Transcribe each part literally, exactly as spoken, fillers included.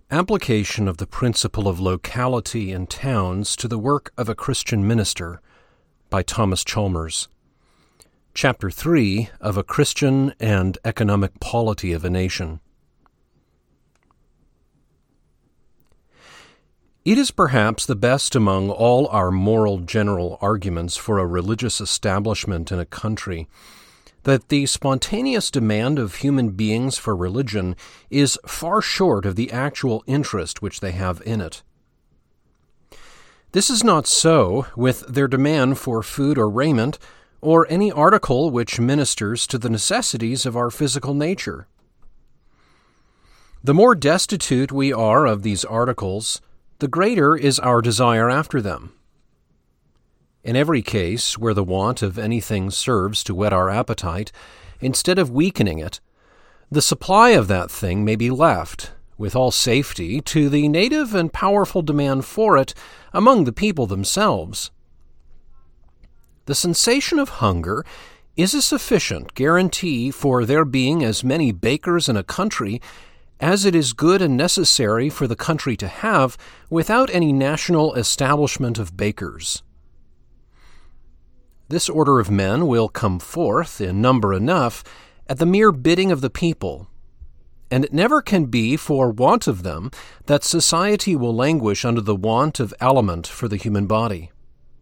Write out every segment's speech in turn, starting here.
Application of the Principle of Locality in Towns to the Work of a Christian Minister by Thomas Chalmers. Chapter three of A Christian and Economic Polity of a Nation. It is perhaps the best among all our moral general arguments for a religious establishment in a country that the spontaneous demand of human beings for religion is far short of the actual interest which they have in it. This is not so with their demand for food or raiment, or any article which ministers to the necessities of our physical nature. The more destitute we are of these articles, the greater is our desire after them. In every case where the want of anything serves to whet our appetite, instead of weakening it, the supply of that thing may be left, with all safety, to the native and powerful demand for it among the people themselves. The sensation of hunger is a sufficient guarantee for there being as many bakers in a country as it is good and necessary for the country to have without any national establishment of bakers. This order of men will come forth in number enough at the mere bidding of the people, and it never can be for want of them that society will languish under the want of aliment for the human body.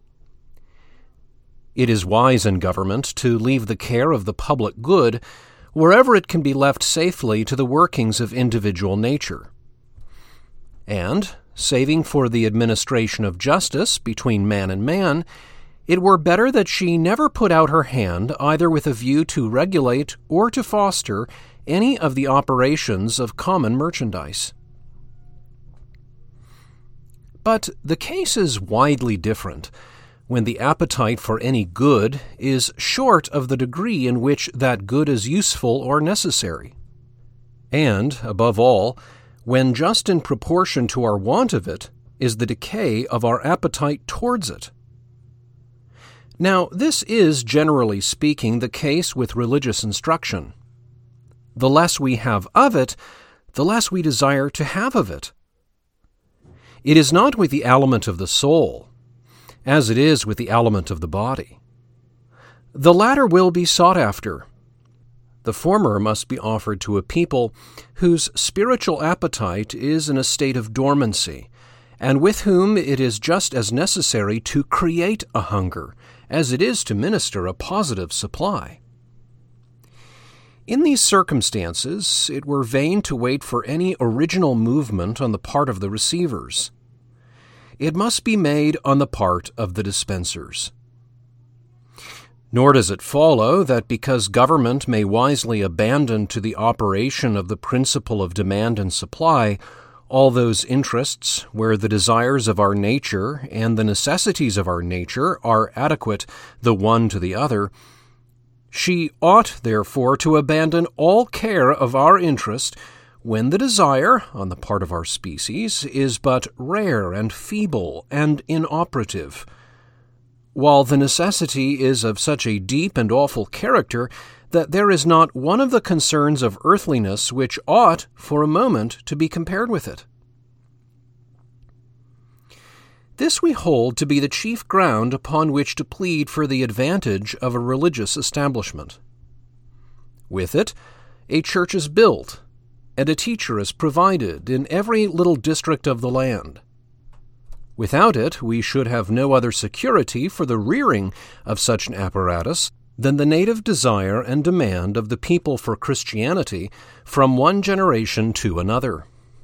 It is wise in government to leave the care of the public good wherever it can be left safely to the workings of individual nature. And, saving for the administration of justice between man and man, it were better that she never put out her hand either with a view to regulate or to foster any of the operations of common merchandise. But the case is widely different when the appetite for any good is short of the degree in which that good is useful or necessary, and, above all, when just in proportion to our want of it is the decay of our appetite towards it. Now, this is, generally speaking, the case with religious instruction. The less we have of it, the less we desire to have of it. It is not with the aliment of the soul, as it is with the aliment of the body. The latter will be sought after. The former must be offered to a people whose spiritual appetite is in a state of dormancy, and with whom it is just as necessary to create a hunger as it is to minister a positive supply. In these circumstances, it were vain to wait for any original movement on the part of the receivers. It must be made on the part of the dispensers. Nor does it follow that because government may wisely abandon to the operation of the principle of demand and supply all those interests where the desires of our nature and the necessities of our nature are adequate the one to the other, she ought therefore to abandon all care of our interest when the desire, on the part of our species, is but rare and feeble and inoperative, while the necessity is of such a deep and awful character that there is not one of the concerns of earthliness which ought, for a moment, to be compared with it. This we hold to be the chief ground upon which to plead for the advantage of a religious establishment. With it, a church is built, and a teacher is provided in every little district of the land. Without it, we should have no other security for the rearing of such an apparatus than the native desire and demand of the people for Christianity from one generation to another.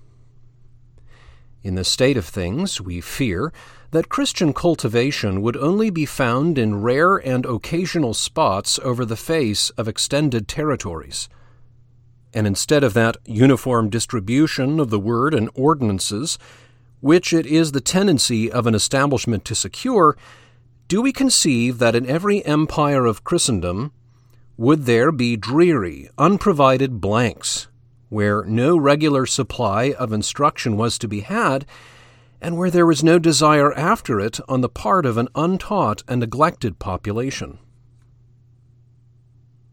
In this state of things, we fear that Christian cultivation would only be found in rare and occasional spots over the face of extended territories, and instead of that uniform distribution of the word and ordinances which it is the tendency of an establishment to secure, do we conceive that in every empire of Christendom would there be dreary, unprovided blanks, where no regular supply of instruction was to be had, and where there was no desire after it on the part of an untaught and neglected population?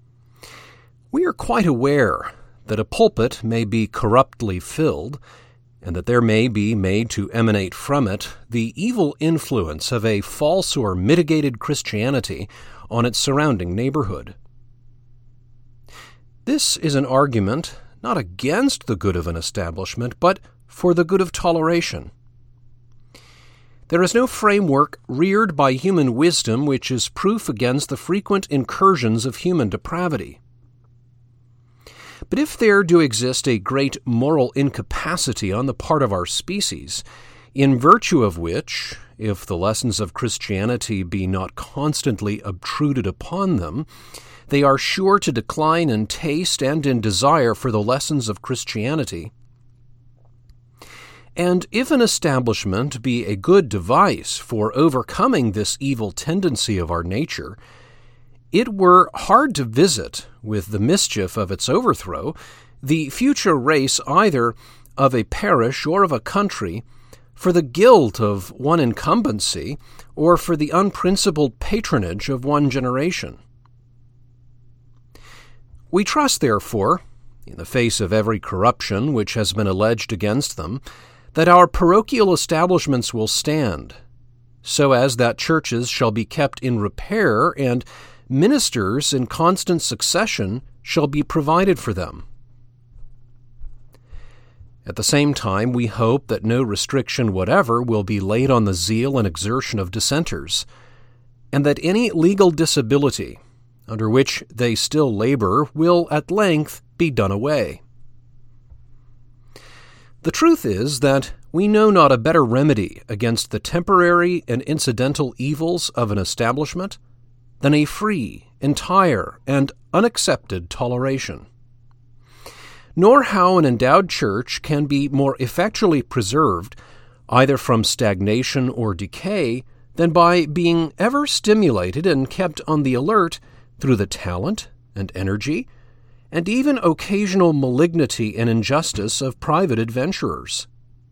We are quite aware that a pulpit may be corruptly filled, and that there may be made to emanate from it the evil influence of a false or mitigated Christianity on its surrounding neighborhood. This is an argument not against the good of an establishment, but for the good of toleration. There is no framework reared by human wisdom which is proof against the frequent incursions of human depravity. But if there do exist a great moral incapacity on the part of our species, in virtue of which, if the lessons of Christianity be not constantly obtruded upon them, they are sure to decline in taste and in desire for the lessons of Christianity, and if an establishment be a good device for overcoming this evil tendency of our nature, it were hard to visit, with the mischief of its overthrow, the future race either of a parish or of a country, for the guilt of one incumbency, or for the unprincipled patronage of one generation. We trust, therefore, in the face of every corruption which has been alleged against them, that our parochial establishments will stand, so as that churches shall be kept in repair and ministers in constant succession shall be provided for them. At the same time, we hope that no restriction whatever will be laid on the zeal and exertion of dissenters, and that any legal disability under which they still labor will at length be done away. The truth is that we know not a better remedy against the temporary and incidental evils of an establishment than a free, entire, and unaccepted toleration, nor how an endowed church can be more effectually preserved, either from stagnation or decay, than by being ever stimulated and kept on the alert through the talent and energy and even occasional malignity and injustice of private adventurers.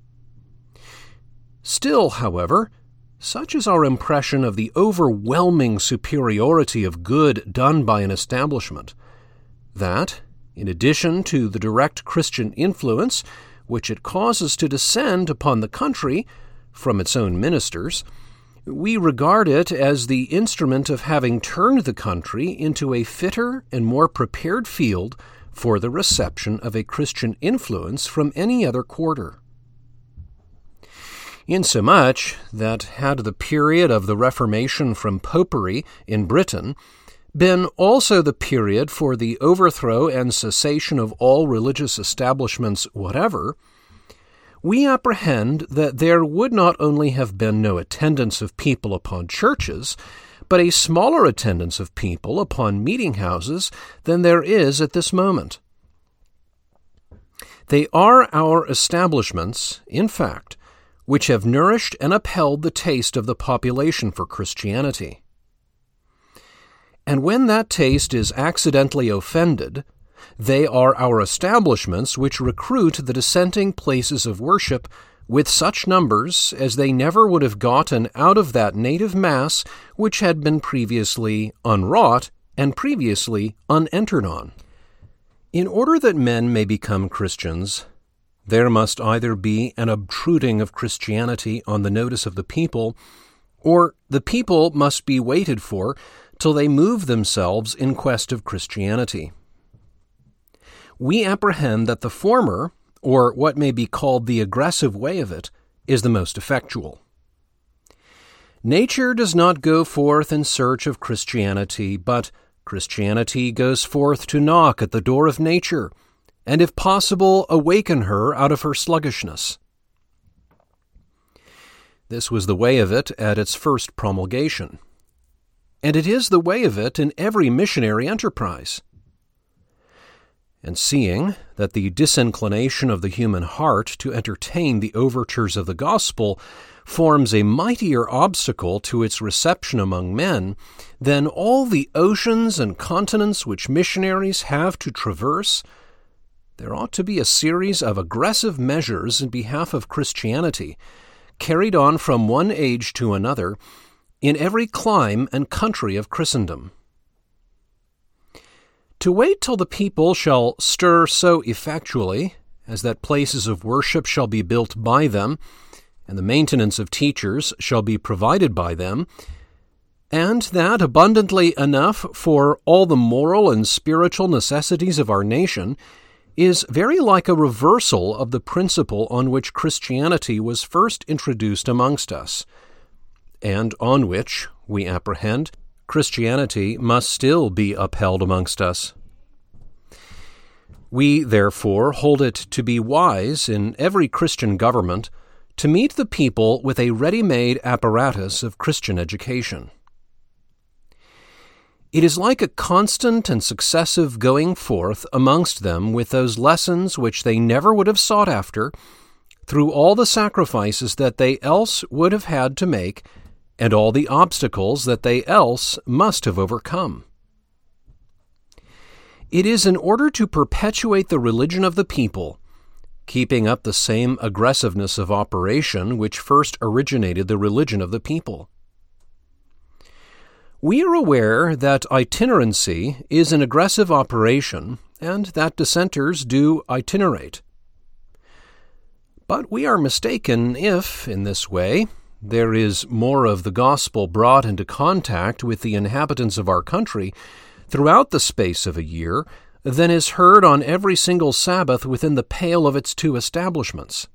Still, however, such is our impression of the overwhelming superiority of good done by an establishment, that, in addition to the direct Christian influence which it causes to descend upon the country from its own ministers, we regard it as the instrument of having turned the country into a fitter and more prepared field for the reception of a Christian influence from any other quarter. Insomuch that had the period of the Reformation from Popery in Britain been also the period for the overthrow and cessation of all religious establishments whatever, we apprehend that there would not only have been no attendance of people upon churches, but a smaller attendance of people upon meeting-houses than there is at this moment. They are our establishments, in fact, which have nourished and upheld the taste of the population for Christianity. And when that taste is accidentally offended, they are our establishments which recruit the dissenting places of worship with such numbers as they never would have gotten out of that native mass which had been previously unwrought and previously unentered on. In order that men may become Christians, there must either be an obtruding of Christianity on the notice of the people, or the people must be waited for till they move themselves in quest of Christianity. We apprehend that the former, or what may be called the aggressive way of it, is the most effectual. Nature does not go forth in search of Christianity, but Christianity goes forth to knock at the door of nature, and if possible, awaken her out of her sluggishness. This was the way of it at its first promulgation, and it is the way of it in every missionary enterprise. And seeing that the disinclination of the human heart to entertain the overtures of the gospel forms a mightier obstacle to its reception among men than all the oceans and continents which missionaries have to traverse, there ought to be a series of aggressive measures in behalf of Christianity, carried on from one age to another, in every clime and country of Christendom. To wait till the people shall stir so effectually, as that places of worship shall be built by them, and the maintenance of teachers shall be provided by them, and that abundantly enough for all the moral and spiritual necessities of our nation, is very like a reversal of the principle on which Christianity was first introduced amongst us, and on which, we apprehend, Christianity must still be upheld amongst us. We, therefore, hold it to be wise in every Christian government to meet the people with a ready-made apparatus of Christian education. It is like a constant and successive going forth amongst them with those lessons which they never would have sought after, through all the sacrifices that they else would have had to make, and all the obstacles that they else must have overcome. It is in order to perpetuate the religion of the people, keeping up the same aggressiveness of operation which first originated the religion of the people. We are aware that itinerancy is an aggressive operation, and that dissenters do itinerate. But we are mistaken if, in this way, there is more of the gospel brought into contact with the inhabitants of our country throughout the space of a year than is heard on every single Sabbath within the pale of its two establishments.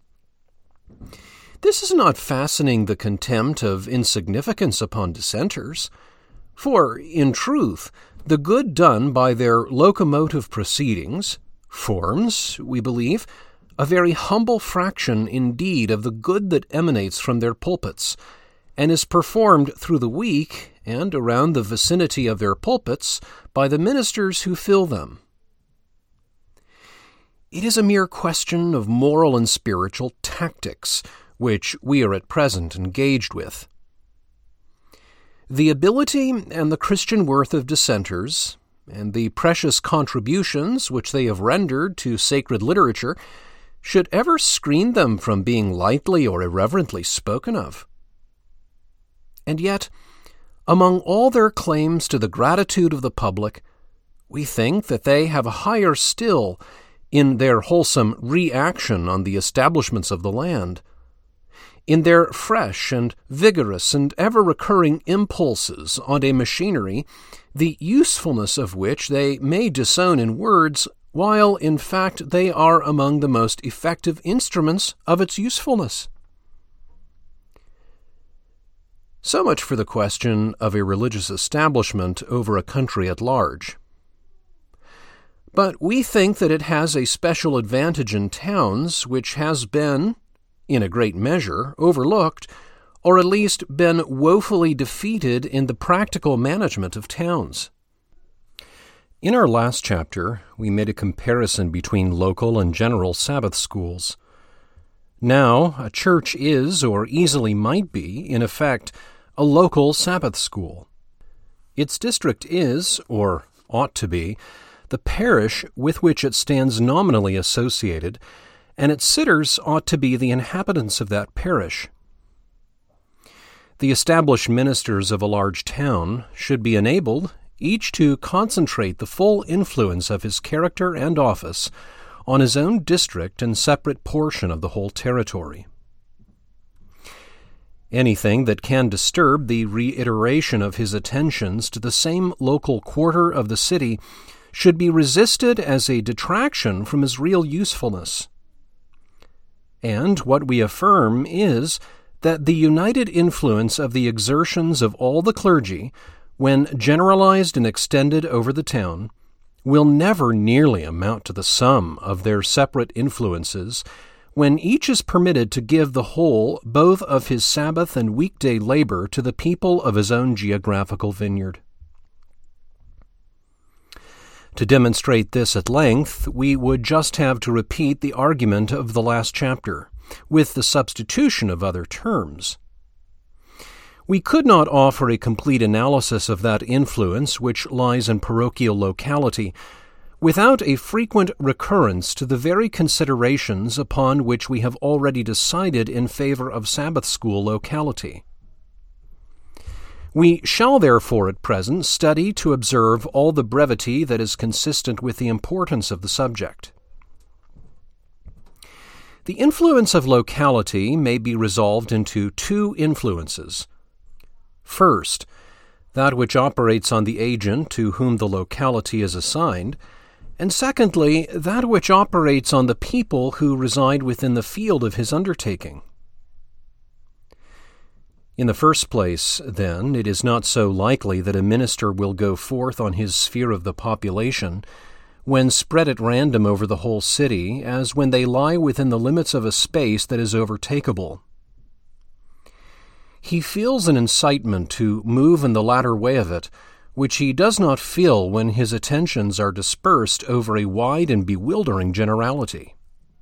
This is not fastening the contempt of insignificance upon dissenters, for, in truth, the good done by their locomotive proceedings forms, we believe, a very humble fraction indeed of the good that emanates from their pulpits, and is performed through the week and around the vicinity of their pulpits by the ministers who fill them. It is a mere question of moral and spiritual tactics, which we are at present engaged with. The ability and the Christian worth of dissenters, and the precious contributions which they have rendered to sacred literature, should ever screen them from being lightly or irreverently spoken of. And yet, among all their claims to the gratitude of the public, we think that they have a higher still in their wholesome reaction on the establishments of the land, in their fresh and vigorous and ever-recurring impulses on a machinery, the usefulness of which they may disown in words, while in fact they are among the most effective instruments of its usefulness. So much for the question of a religious establishment over a country at large. But we think that it has a special advantage in towns which has been, in a great measure, overlooked, or at least been woefully defeated in the practical management of towns. In our last chapter, we made a comparison between local and general Sabbath schools. Now, a church is, or easily might be, in effect, a local Sabbath school. Its district is, or ought to be, the parish with which it stands nominally associated, and its sitters ought to be the inhabitants of that parish. The established ministers of a large town should be enabled each to concentrate the full influence of his character and office on his own district and separate portion of the whole territory. Anything that can disturb the reiteration of his attentions to the same local quarter of the city should be resisted as a detraction from his real usefulness. And what we affirm is that the united influence of the exertions of all the clergy, when generalized and extended over the town, will never nearly amount to the sum of their separate influences when each is permitted to give the whole both of his Sabbath and weekday labor to the people of his own geographical vineyard. To demonstrate this at length, we would just have to repeat the argument of the last chapter, with the substitution of other terms. We could not offer a complete analysis of that influence which lies in parochial locality without a frequent recurrence to the very considerations upon which we have already decided in favor of Sabbath school locality. We shall therefore at present study to observe all the brevity that is consistent with the importance of the subject. The influence of locality may be resolved into two influences. First, that which operates on the agent to whom the locality is assigned, and secondly, that which operates on the people who reside within the field of his undertaking. In the first place, then, it is not so likely that a minister will go forth on his sphere of the population, when spread at random over the whole city, as when they lie within the limits of a space that is overtakeable. He feels an incitement to move in the latter way of it, which he does not feel when his attentions are dispersed over a wide and bewildering generality.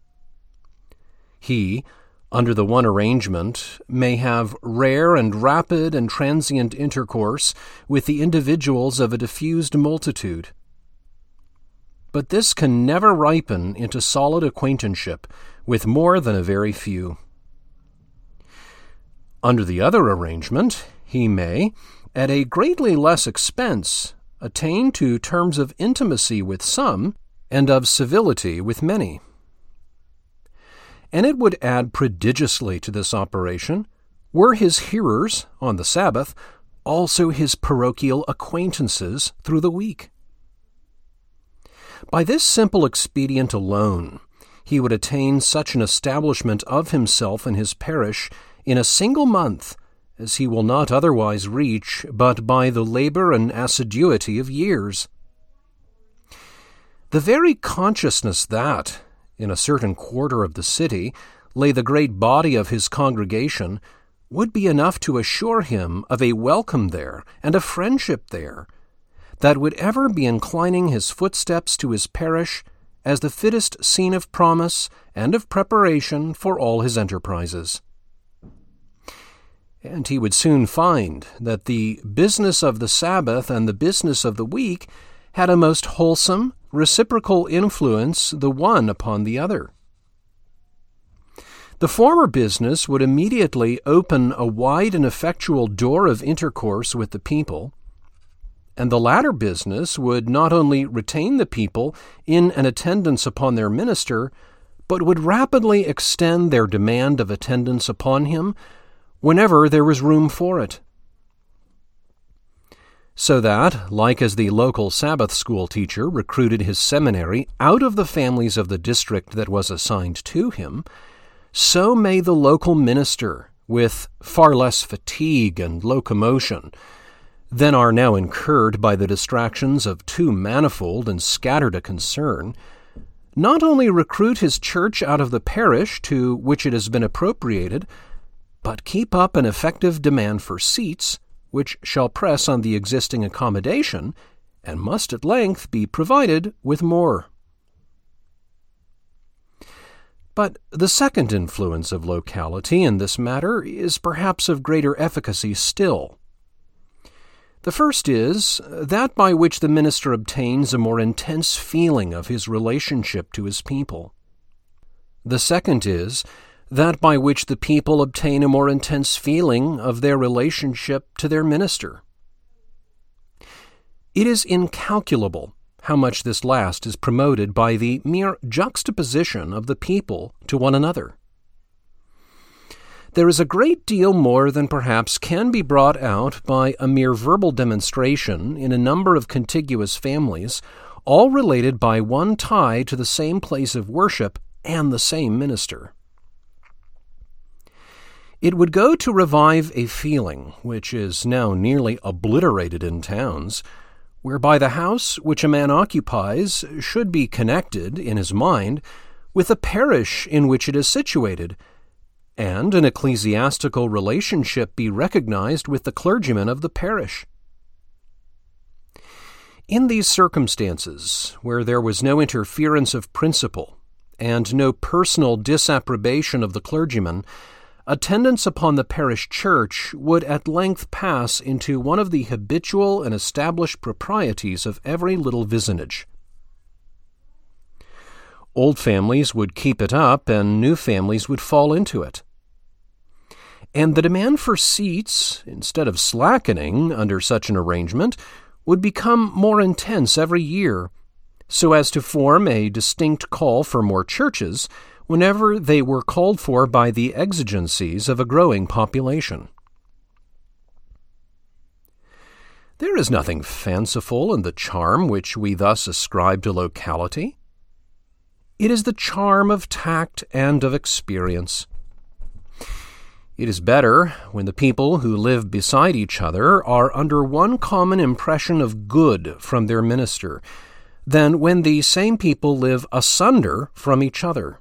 He, under the one arrangement, may have rare and rapid and transient intercourse with the individuals of a diffused multitude. But this can never ripen into solid acquaintanceship with more than a very few. Under the other arrangement, he may, at a greatly less expense, attain to terms of intimacy with some and of civility with many. And it would add prodigiously to this operation were his hearers, on the Sabbath, also his parochial acquaintances through the week. By this simple expedient alone, he would attain such an establishment of himself in his parish in a single month as he will not otherwise reach but by the labor and assiduity of years. The very consciousness that, in a certain quarter of the city, lay the great body of his congregation would be enough to assure him of a welcome there and a friendship there, that would ever be inclining his footsteps to his parish as the fittest scene of promise and of preparation for all his enterprises. And he would soon find that the business of the Sabbath and the business of the week had a most wholesome, reciprocal influence the one upon the other. The former business would immediately open a wide and effectual door of intercourse with the people, and the latter business would not only retain the people in an attendance upon their minister, but would rapidly extend their demand of attendance upon him whenever there was room for it. So that, like as the local Sabbath school teacher recruited his seminary out of the families of the district that was assigned to him, so may the local minister, with far less fatigue and locomotion than are now incurred by the distractions of too manifold and scattered a concern, not only recruit his church out of the parish to which it has been appropriated, but keep up an effective demand for seats, which shall press on the existing accommodation, and must at length be provided with more. But the second influence of locality in this matter is perhaps of greater efficacy still. The first is that by which the minister obtains a more intense feeling of his relationship to his people. The second is that by which the people obtain a more intense feeling of their relationship to their minister. It is incalculable how much this last is promoted by the mere juxtaposition of the people to one another. There is a great deal more than perhaps can be brought out by a mere verbal demonstration in a number of contiguous families, all related by one tie to the same place of worship and the same minister. It would go to revive a feeling, which is now nearly obliterated in towns, whereby the house which a man occupies should be connected, in his mind, with the parish in which it is situated, and an ecclesiastical relationship be recognized with the clergyman of the parish. In these circumstances, where there was no interference of principle, and no personal disapprobation of the clergyman, attendance upon the parish church would at length pass into one of the habitual and established proprieties of every little vicinage. Old families would keep it up, and new families would fall into it. And the demand for seats, instead of slackening under such an arrangement, would become more intense every year, so as to form a distinct call for more churches, whenever they were called for by the exigencies of a growing population. There is nothing fanciful in the charm which we thus ascribe to locality. It is the charm of tact and of experience. It is better when the people who live beside each other are under one common impression of good from their minister than when the same people live asunder from each other.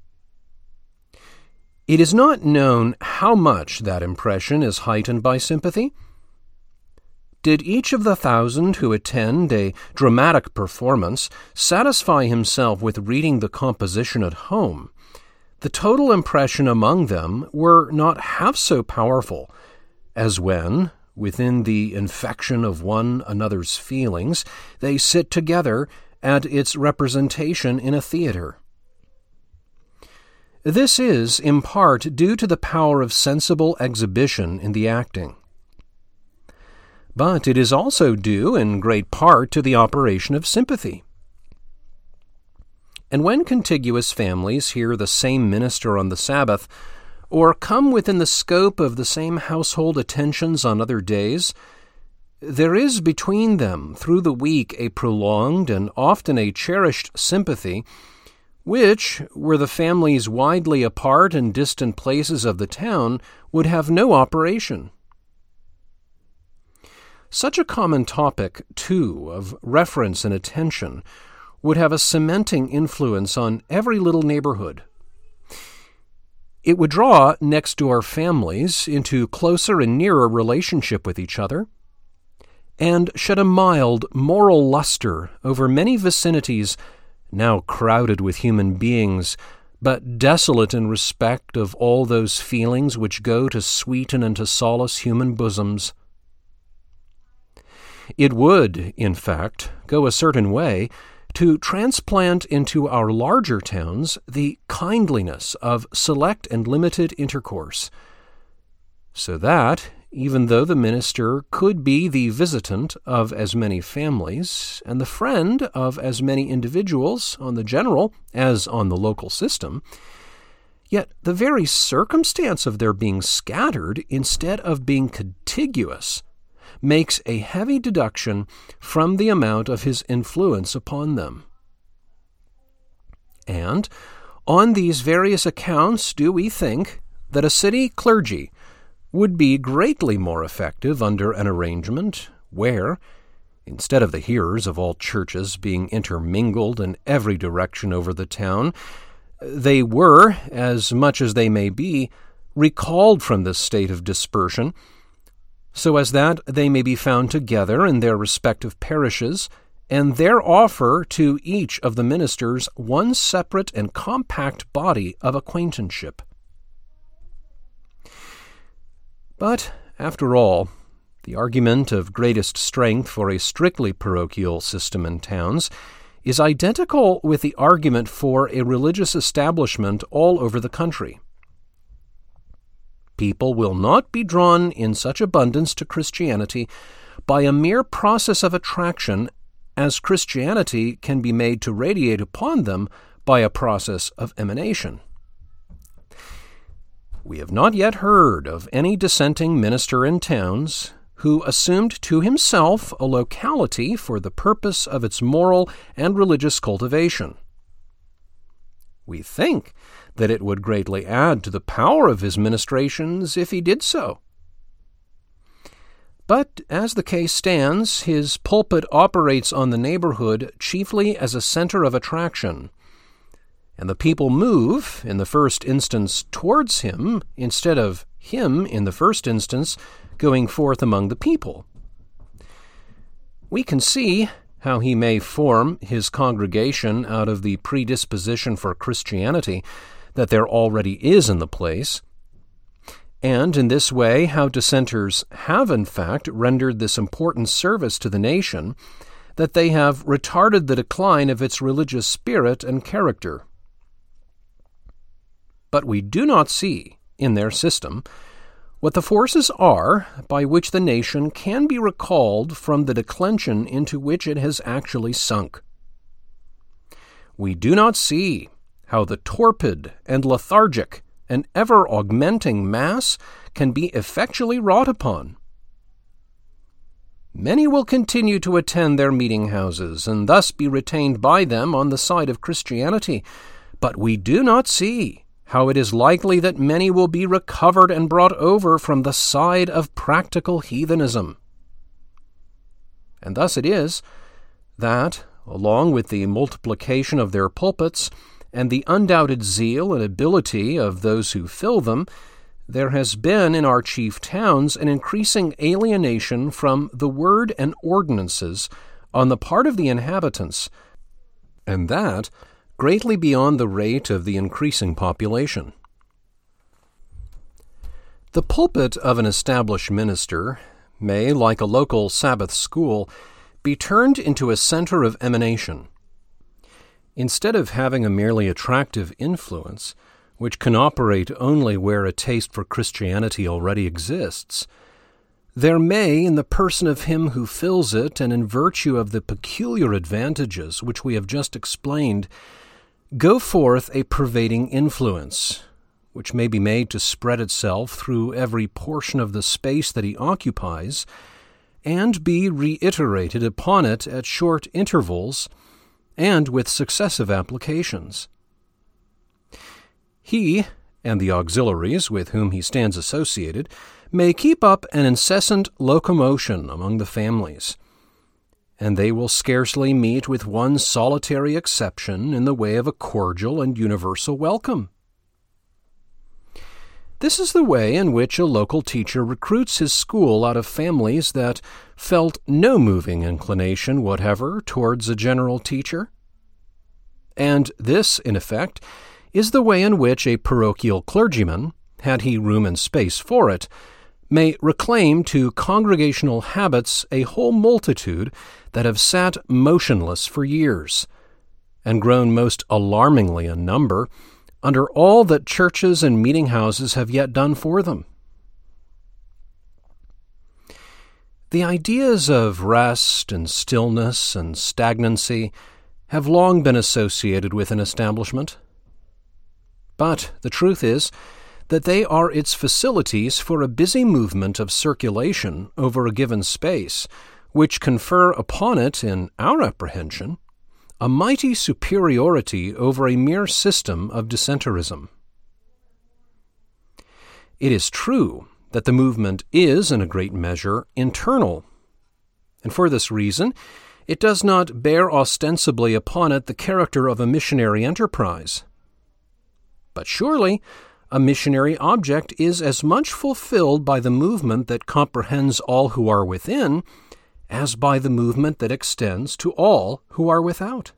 It is not known how much that impression is heightened by sympathy. Did each of the thousand who attend a dramatic performance satisfy himself with reading the composition at home, the total impression among them were not half so powerful as when, within the infection of one another's feelings, they sit together at its representation in a theatre. This is, in part, due to the power of sensible exhibition in the acting. But it is also due, in great part, to the operation of sympathy. And when contiguous families hear the same minister on the Sabbath, or come within the scope of the same household attentions on other days, there is between them through the week a prolonged and often a cherished sympathy, which, were the families widely apart in distant places of the town, would have no operation. Such a common topic, too, of reference and attention, would have a cementing influence on every little neighborhood. It would draw next-door families into closer and nearer relationship with each other, and shed a mild moral luster over many vicinities now crowded with human beings, but desolate in respect of all those feelings which go to sweeten and to solace human bosoms. It would, in fact, go a certain way to transplant into our larger towns the kindliness of select and limited intercourse, so that, even though the minister could be the visitant of as many families and the friend of as many individuals on the general as on the local system, yet the very circumstance of their being scattered instead of being contiguous makes a heavy deduction from the amount of his influence upon them. And on these various accounts do we think that a city clergy would be greatly more effective under an arrangement where, instead of the hearers of all churches being intermingled in every direction over the town, they were, as much as they may be, recalled from this state of dispersion, so as that they may be found together in their respective parishes, and there offer to each of the ministers one separate and compact body of acquaintanceship. But, after all, the argument of greatest strength for a strictly parochial system in towns is identical with the argument for a religious establishment all over the country. People will not be drawn in such abundance to Christianity by a mere process of attraction as Christianity can be made to radiate upon them by a process of emanation. We have not yet heard of any dissenting minister in towns who assumed to himself a locality for the purpose of its moral and religious cultivation. We think that it would greatly add to the power of his ministrations if he did so. But as the case stands, his pulpit operates on the neighborhood chiefly as a center of attraction, and the people move, in the first instance, towards him, instead of him, in the first instance, going forth among the people. We can see how he may form his congregation out of the predisposition for Christianity that there already is in the place, and in this way how dissenters have in fact rendered this important service to the nation, that they have retarded the decline of its religious spirit and character. But we do not see, in their system, what the forces are by which the nation can be recalled from the declension into which it has actually sunk. We do not see how the torpid and lethargic and ever-augmenting mass can be effectually wrought upon. Many will continue to attend their meeting houses and thus be retained by them on the side of Christianity, but we do not see how it is likely that many will be recovered and brought over from the side of practical heathenism. And thus it is that, along with the multiplication of their pulpits and the undoubted zeal and ability of those who fill them, there has been in our chief towns an increasing alienation from the word and ordinances on the part of the inhabitants, and that greatly beyond the rate of the increasing population. The pulpit of an established minister may, like a local Sabbath school, be turned into a center of emanation. Instead of having a merely attractive influence, which can operate only where a taste for Christianity already exists, there may, in the person of him who fills it and in virtue of the peculiar advantages which we have just explained, go forth a pervading influence, which may be made to spread itself through every portion of the space that he occupies, and be reiterated upon it at short intervals and with successive applications. He, and the auxiliaries with whom he stands associated, may keep up an incessant locomotion among the families, and they will scarcely meet with one solitary exception in the way of a cordial and universal welcome. This is the way in which a local teacher recruits his school out of families that felt no moving inclination whatever towards a general teacher. And this, in effect, is the way in which a parochial clergyman, had he room and space for it, may reclaim to congregational habits a whole multitude that have sat motionless for years, and grown most alarmingly in number, under all that churches and meeting-houses have yet done for them. The ideas of rest and stillness and stagnancy have long been associated with an establishment. But the truth is that they are its facilities for a busy movement of circulation over a given space, which confer upon it, in our apprehension, a mighty superiority over a mere system of dissenterism. It is true that the movement is, in a great measure, internal, and for this reason it does not bear ostensibly upon it the character of a missionary enterprise. But surely a missionary object is as much fulfilled by the movement that comprehends all who are within as by the movement that extends to all who are without.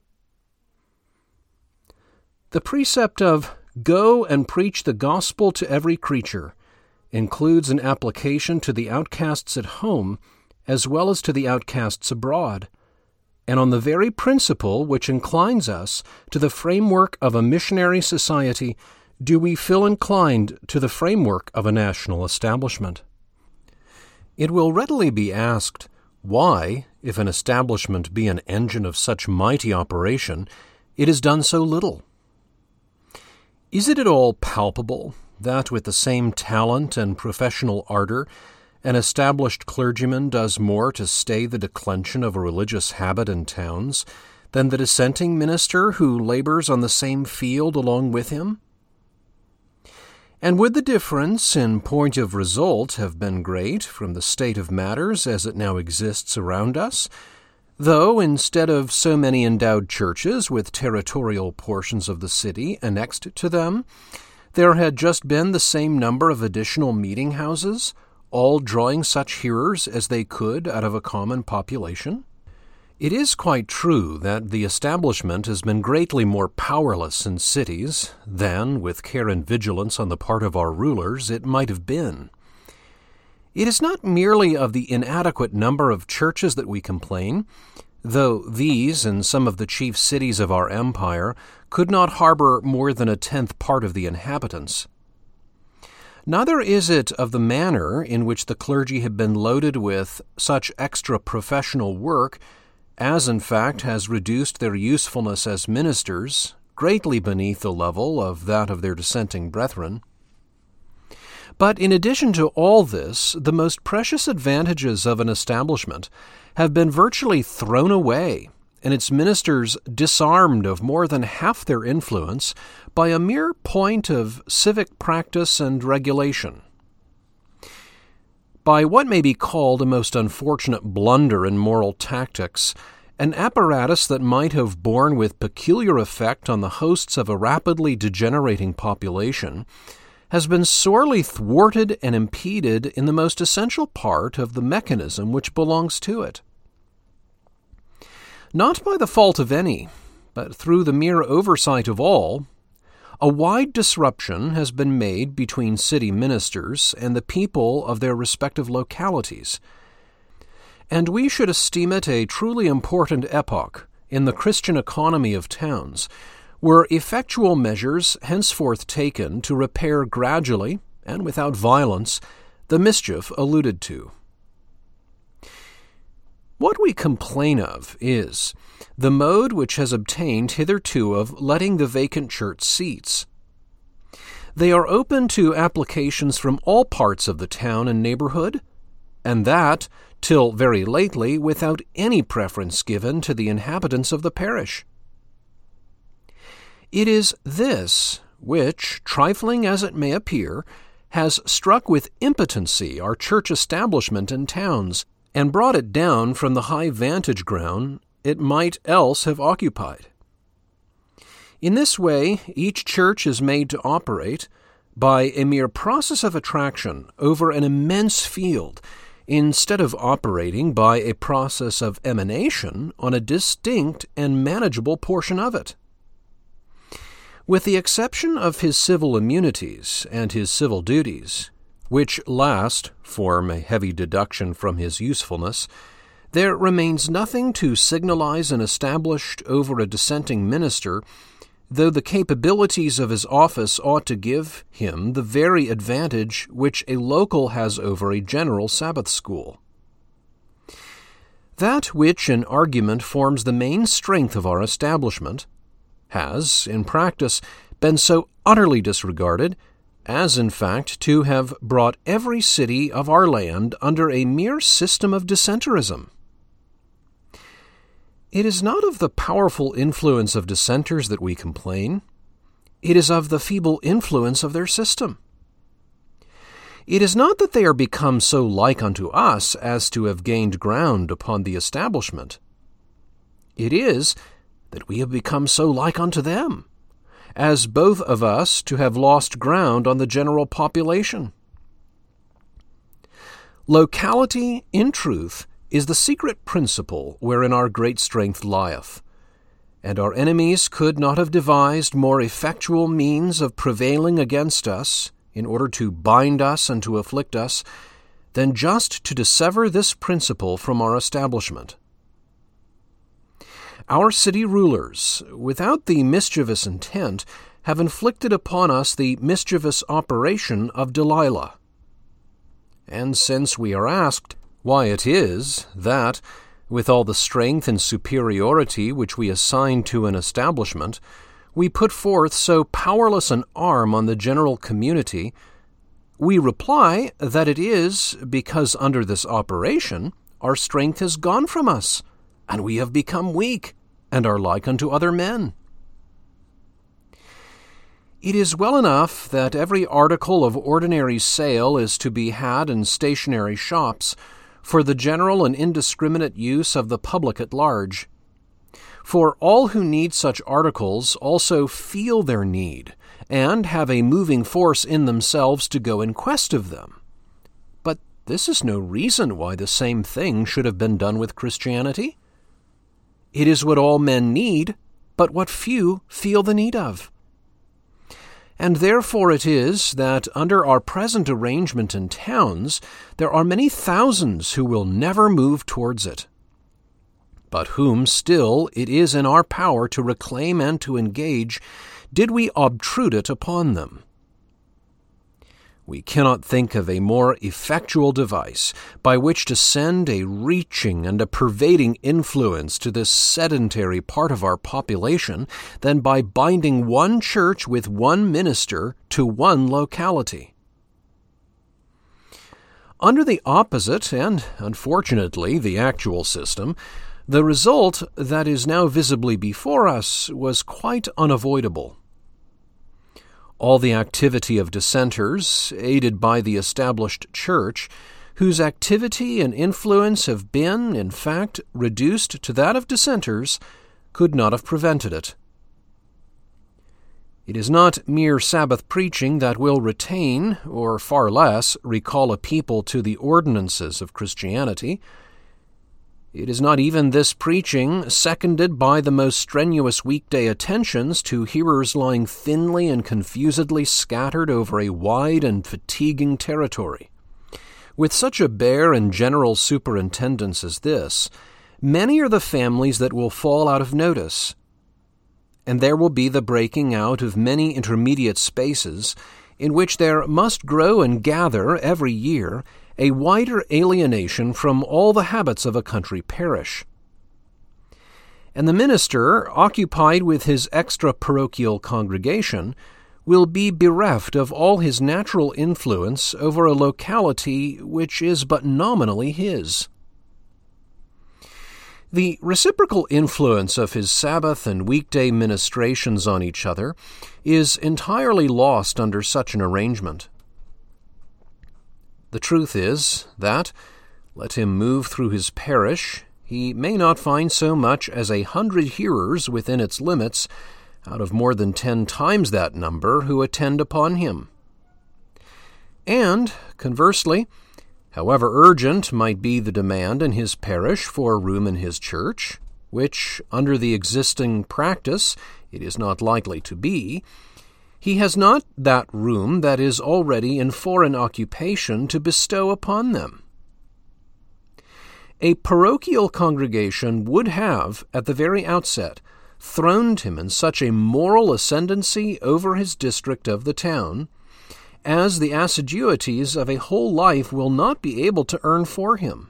The precept of "Go and preach the gospel to every creature" includes an application to the outcasts at home as well as to the outcasts abroad, and on the very principle which inclines us to the framework of a missionary society do we feel inclined to the framework of a national establishment. It will readily be asked, why, if an establishment be an engine of such mighty operation, it is done so little? Is it at all palpable that with the same talent and professional ardor, an established clergyman does more to stay the declension of a religious habit in towns than the dissenting minister who labors on the same field along with him? And would the difference in point of result have been great from the state of matters as it now exists around us, though instead of so many endowed churches with territorial portions of the city annexed to them, there had just been the same number of additional meeting houses, all drawing such hearers as they could out of a common population? It is quite true that the establishment has been greatly more powerless in cities than, with care and vigilance on the part of our rulers, it might have been. It is not merely of the inadequate number of churches that we complain, though these, in some of the chief cities of our empire, could not harbor more than a tenth part of the inhabitants. Neither is it of the manner in which the clergy have been loaded with such extra professional work as in fact has reduced their usefulness as ministers greatly beneath the level of that of their dissenting brethren. But in addition to all this, the most precious advantages of an establishment have been virtually thrown away, and its ministers disarmed of more than half their influence by a mere point of civic practice and regulation. By what may be called a most unfortunate blunder in moral tactics, an apparatus that might have borne with peculiar effect on the hosts of a rapidly degenerating population has been sorely thwarted and impeded in the most essential part of the mechanism which belongs to it. Not by the fault of any, but through the mere oversight of all, a wide disruption has been made between city ministers and the people of their respective localities, and we should esteem it a truly important epoch in the Christian economy of towns, were effectual measures henceforth taken to repair gradually, and without violence, the mischief alluded to. What we complain of is the mode which has obtained hitherto of letting the vacant church seats. They are open to applications from all parts of the town and neighborhood, and that, till very lately, without any preference given to the inhabitants of the parish. It is this which, trifling as it may appear, has struck with impotency our church establishment in towns, and brought it down from the high vantage ground it might else have occupied. In this way, each church is made to operate by a mere process of attraction over an immense field, instead of operating by a process of emanation on a distinct and manageable portion of it. With the exception of his civil immunities and his civil duties, which last form a heavy deduction from his usefulness, there remains nothing to signalize and establish over a dissenting minister, though the capabilities of his office ought to give him the very advantage which a local has over a general Sabbath school. That which in argument forms the main strength of our establishment has, in practice, been so utterly disregarded as, in fact, to have brought every city of our land under a mere system of dissenterism. It is not of the powerful influence of dissenters that we complain. It is of the feeble influence of their system. It is not that they are become so like unto us as to have gained ground upon the establishment. It is that we have become so like unto them, as both of us to have lost ground on the general population. Locality, in truth, is the secret principle wherein our great strength lieth, and our enemies could not have devised more effectual means of prevailing against us, in order to bind us and to afflict us, than just to dissever this principle from our establishment. Our city rulers, without the mischievous intent, have inflicted upon us the mischievous operation of Delilah. And since we are asked why it is that, with all the strength and superiority which we assign to an establishment, we put forth so powerless an arm on the general community, we reply that it is because under this operation our strength has gone from us, and we have become weak, and are like unto other men. It is well enough that every article of ordinary sale is to be had in stationary shops, for the general and indiscriminate use of the public at large. For all who need such articles also feel their need, and have a moving force in themselves to go in quest of them. But this is no reason why the same thing should have been done with Christianity. It is what all men need, but what few feel the need of. And therefore it is that under our present arrangement in towns, there are many thousands who will never move towards it, but whom still it is in our power to reclaim and to engage, did we obtrude it upon them. We cannot think of a more effectual device by which to send a reaching and a pervading influence to this sedentary part of our population than by binding one church with one minister to one locality. Under the opposite, and unfortunately the actual system, the result that is now visibly before us was quite unavoidable. All the activity of dissenters, aided by the established church, whose activity and influence have been, in fact, reduced to that of dissenters, could not have prevented it. It is not mere Sabbath preaching that will retain, or far less, recall a people to the ordinances of Christianity. It is not even this preaching, seconded by the most strenuous weekday attentions to hearers lying thinly and confusedly scattered over a wide and fatiguing territory. With such a bare and general superintendence as this, many are the families that will fall out of notice, and there will be the breaking out of many intermediate spaces in which there must grow and gather every year a wider alienation from all the habits of a country parish. And the minister, occupied with his extra-parochial congregation, will be bereft of all his natural influence over a locality which is but nominally his. The reciprocal influence of his Sabbath and weekday ministrations on each other is entirely lost under such an arrangement. The truth is that, let him move through his parish, he may not find so much as a hundred hearers within its limits, out of more than ten times that number who attend upon him. And, conversely, however urgent might be the demand in his parish for room in his church, which, under the existing practice, it is not likely to be, he has not that room that is already in foreign occupation to bestow upon them. A parochial congregation would have, at the very outset, throned him in such a moral ascendancy over his district of the town, as the assiduities of a whole life will not be able to earn for him.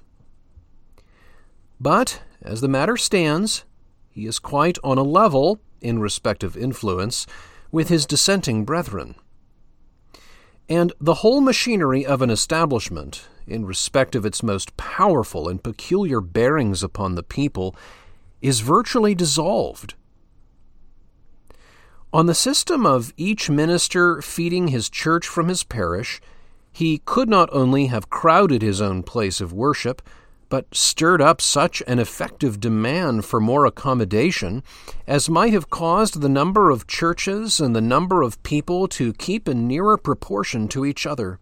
But, as the matter stands, he is quite on a level, in respect of influence, with his dissenting brethren. And the whole machinery of an establishment, in respect of its most powerful and peculiar bearings upon the people, is virtually dissolved. On the system of each minister feeding his church from his parish, he could not only have crowded his own place of worship, but stirred up such an effective demand for more accommodation as might have caused the number of churches and the number of people to keep in nearer proportion to each other.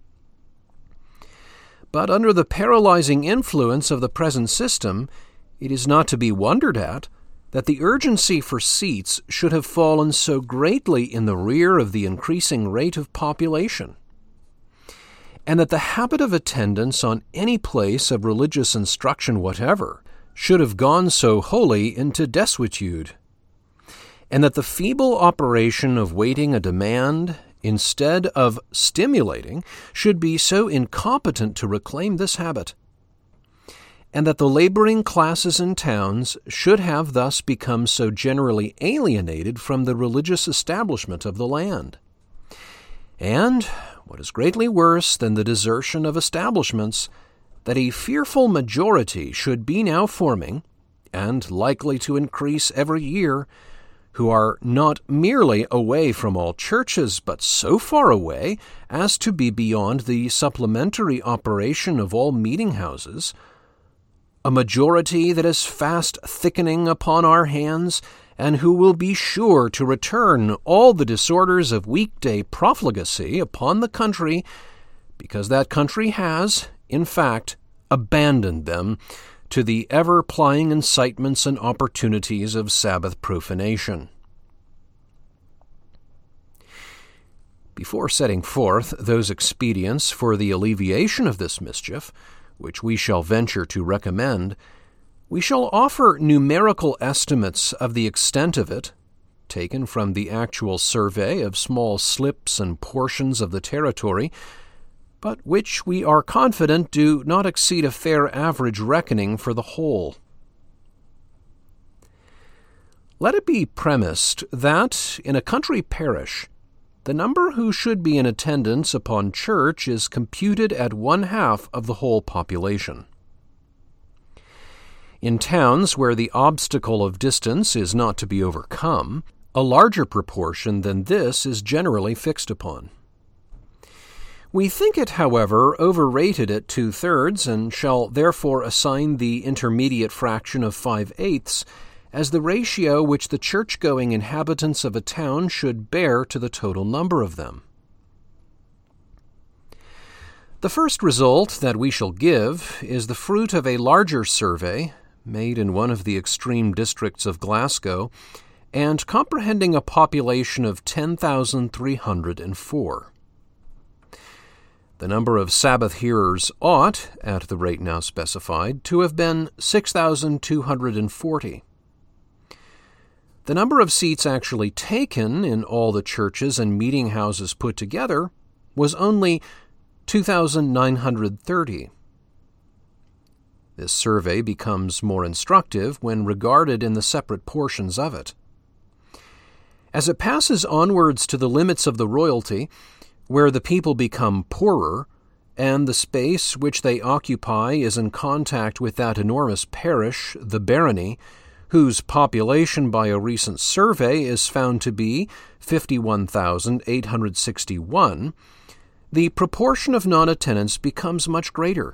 But under the paralyzing influence of the present system, it is not to be wondered at that the urgency for seats should have fallen so greatly in the rear of the increasing rate of population, and that the habit of attendance on any place of religious instruction whatever should have gone so wholly into desuetude, and that the feeble operation of waiting a demand, instead of stimulating, should be so incompetent to reclaim this habit, and that the laboring classes in towns should have thus become so generally alienated from the religious establishment of the land. And, what is greatly worse than the desertion of establishments, that a fearful majority should be now forming, and likely to increase every year, who are not merely away from all churches, but so far away as to be beyond the supplementary operation of all meeting-houses, a majority that is fast thickening upon our hands, and who will be sure to return all the disorders of weekday profligacy upon the country, because that country has, in fact, abandoned them to the ever-plying incitements and opportunities of Sabbath profanation. Before setting forth those expedients for the alleviation of this mischief, which we shall venture to recommend, we shall offer numerical estimates of the extent of it, taken from the actual survey of small slips and portions of the territory, but which we are confident do not exceed a fair average reckoning for the whole. Let it be premised that, in a country parish, the number who should be in attendance upon church is computed at one half of the whole population. In towns where the obstacle of distance is not to be overcome, a larger proportion than this is generally fixed upon. We think it, however, overrated at two-thirds, and shall therefore assign the intermediate fraction of five-eighths as the ratio which the church-going inhabitants of a town should bear to the total number of them. The first result that we shall give is the fruit of a larger survey made in one of the extreme districts of Glasgow, and comprehending a population of ten thousand three hundred four. The number of Sabbath hearers ought, at the rate now specified, to have been six thousand two hundred forty. The number of seats actually taken in all the churches and meeting houses put together was only two thousand nine hundred thirty. This survey becomes more instructive when regarded in the separate portions of it. As it passes onwards to the limits of the royalty, where the people become poorer, and the space which they occupy is in contact with that enormous parish, the barony, whose population by a recent survey is found to be fifty-one thousand eight hundred sixty-one, the proportion of non-attendance becomes much greater.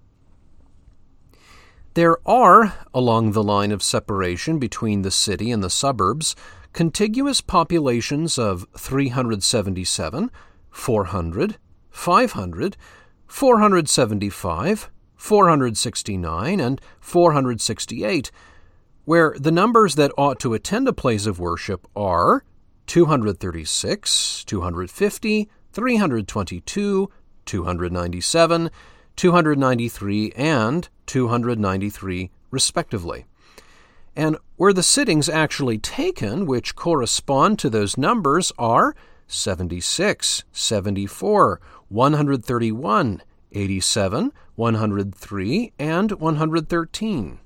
There are, along the line of separation between the city and the suburbs, contiguous populations of three hundred seventy-seven, four hundred, five hundred, four hundred seventy-five, four hundred sixty-nine, and four hundred sixty-eight, where the numbers that ought to attend a place of worship are two hundred thirty-six, two hundred fifty, three hundred twenty-two, two hundred ninety-seven, two hundred ninety-three, and two hundred ninety-three, respectively. And where the sittings actually taken, which correspond to those numbers, are seventy-six, seventy-four, one hundred thirty-one, eighty-seven, one hundred three, and one hundred thirteen.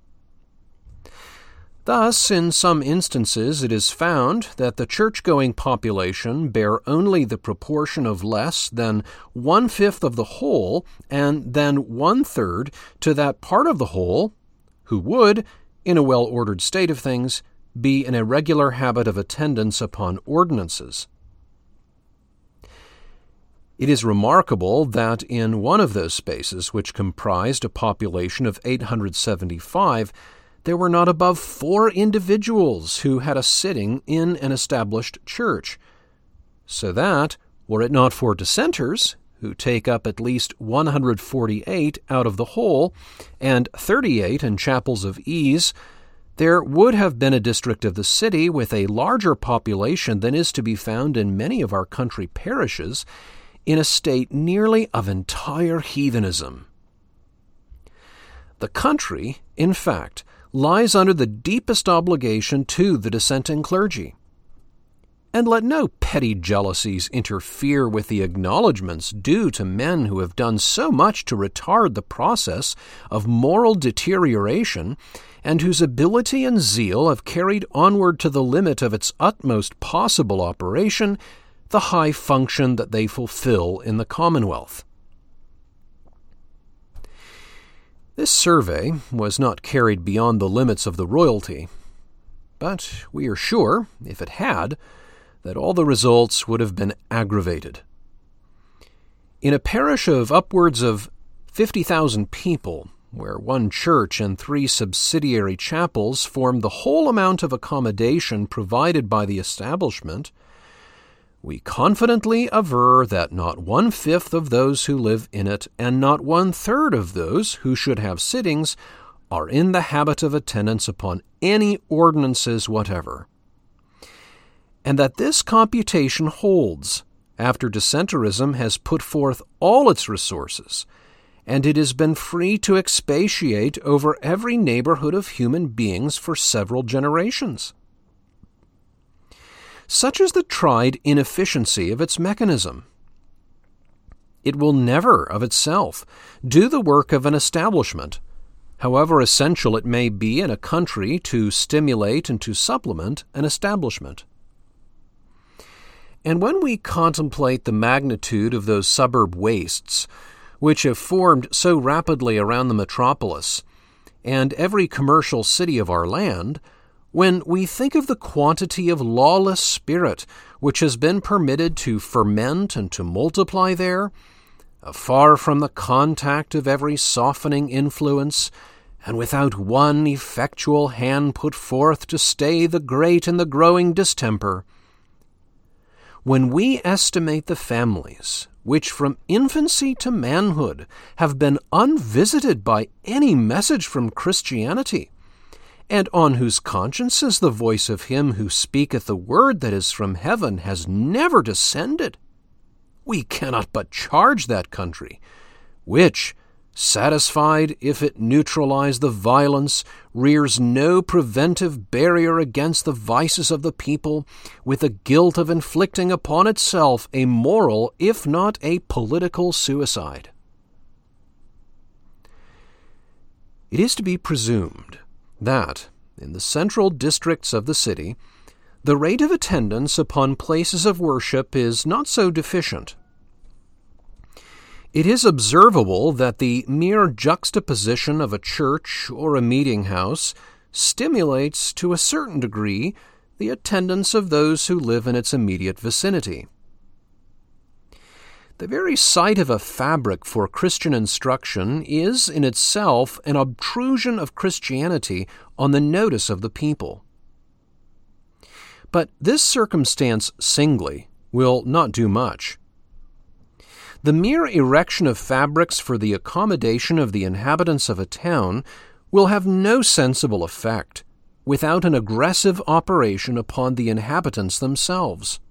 Thus, in some instances, it is found that the church-going population bear only the proportion of less than one-fifth of the whole, and then one-third to that part of the whole who would, in a well-ordered state of things, be in a regular habit of attendance upon ordinances. It is remarkable that in one of those spaces, which comprised a population of eight hundred seventy-five, there were not above four individuals who had a sitting in an established church, so that, were it not for dissenters, who take up at least one hundred forty-eight out of the whole, and thirty-eight in chapels of ease, there would have been a district of the city with a larger population than is to be found in many of our country parishes, in a state nearly of entire heathenism. The country, in fact, lies under the deepest obligation to the dissenting clergy. And let no petty jealousies interfere with the acknowledgments due to men who have done so much to retard the process of moral deterioration, and whose ability and zeal have carried onward to the limit of its utmost possible operation the high function that they fulfill in the Commonwealth. This survey was not carried beyond the limits of the royalty, but we are sure, if it had, that all the results would have been aggravated. In a parish of upwards of fifty thousand people, where one church and three subsidiary chapels formed the whole amount of accommodation provided by the establishment, we confidently aver that not one-fifth of those who live in it, and not one-third of those who should have sittings, are in the habit of attendance upon any ordinances whatever. And that this computation holds, after dissenterism has put forth all its resources, and it has been free to expatiate over every neighborhood of human beings for several generations. Such is the tried inefficiency of its mechanism. It will never, of itself, do the work of an establishment, however essential it may be in a country to stimulate and to supplement an establishment. And when we contemplate the magnitude of those suburb wastes, which have formed so rapidly around the metropolis and every commercial city of our land, when we think of the quantity of lawless spirit which has been permitted to ferment and to multiply there, far from the contact of every softening influence, and without one effectual hand put forth to stay the great and the growing distemper, when we estimate the families which from infancy to manhood have been unvisited by any message from Christianity, and on whose consciences the voice of him who speaketh the word that is from heaven has never descended, we cannot but charge that country, which, satisfied if it neutralize the violence, rears no preventive barrier against the vices of the people, with the guilt of inflicting upon itself a moral, if not a political, suicide. It is to be presumed that, in the central districts of the city, the rate of attendance upon places of worship is not so deficient. It is observable that the mere juxtaposition of a church or a meeting house stimulates to a certain degree the attendance of those who live in its immediate vicinity. The very sight of a fabric for Christian instruction is in itself an obtrusion of Christianity on the notice of the people. But this circumstance singly will not do much. The mere erection of fabrics for the accommodation of the inhabitants of a town will have no sensible effect without an aggressive operation upon the inhabitants themselves.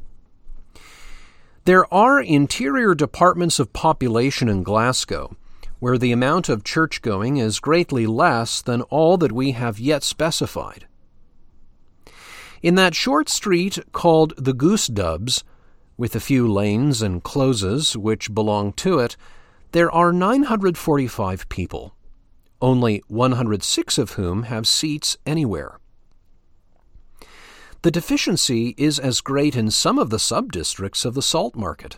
There are interior departments of population in Glasgow where the amount of church-going is greatly less than all that we have yet specified. In that short street called the Goose Dubs, with a few lanes and closes which belong to it, there are nine hundred forty-five people, only one hundred six of whom have seats anywhere. The deficiency is as great in some of the sub-districts of the Salt Market.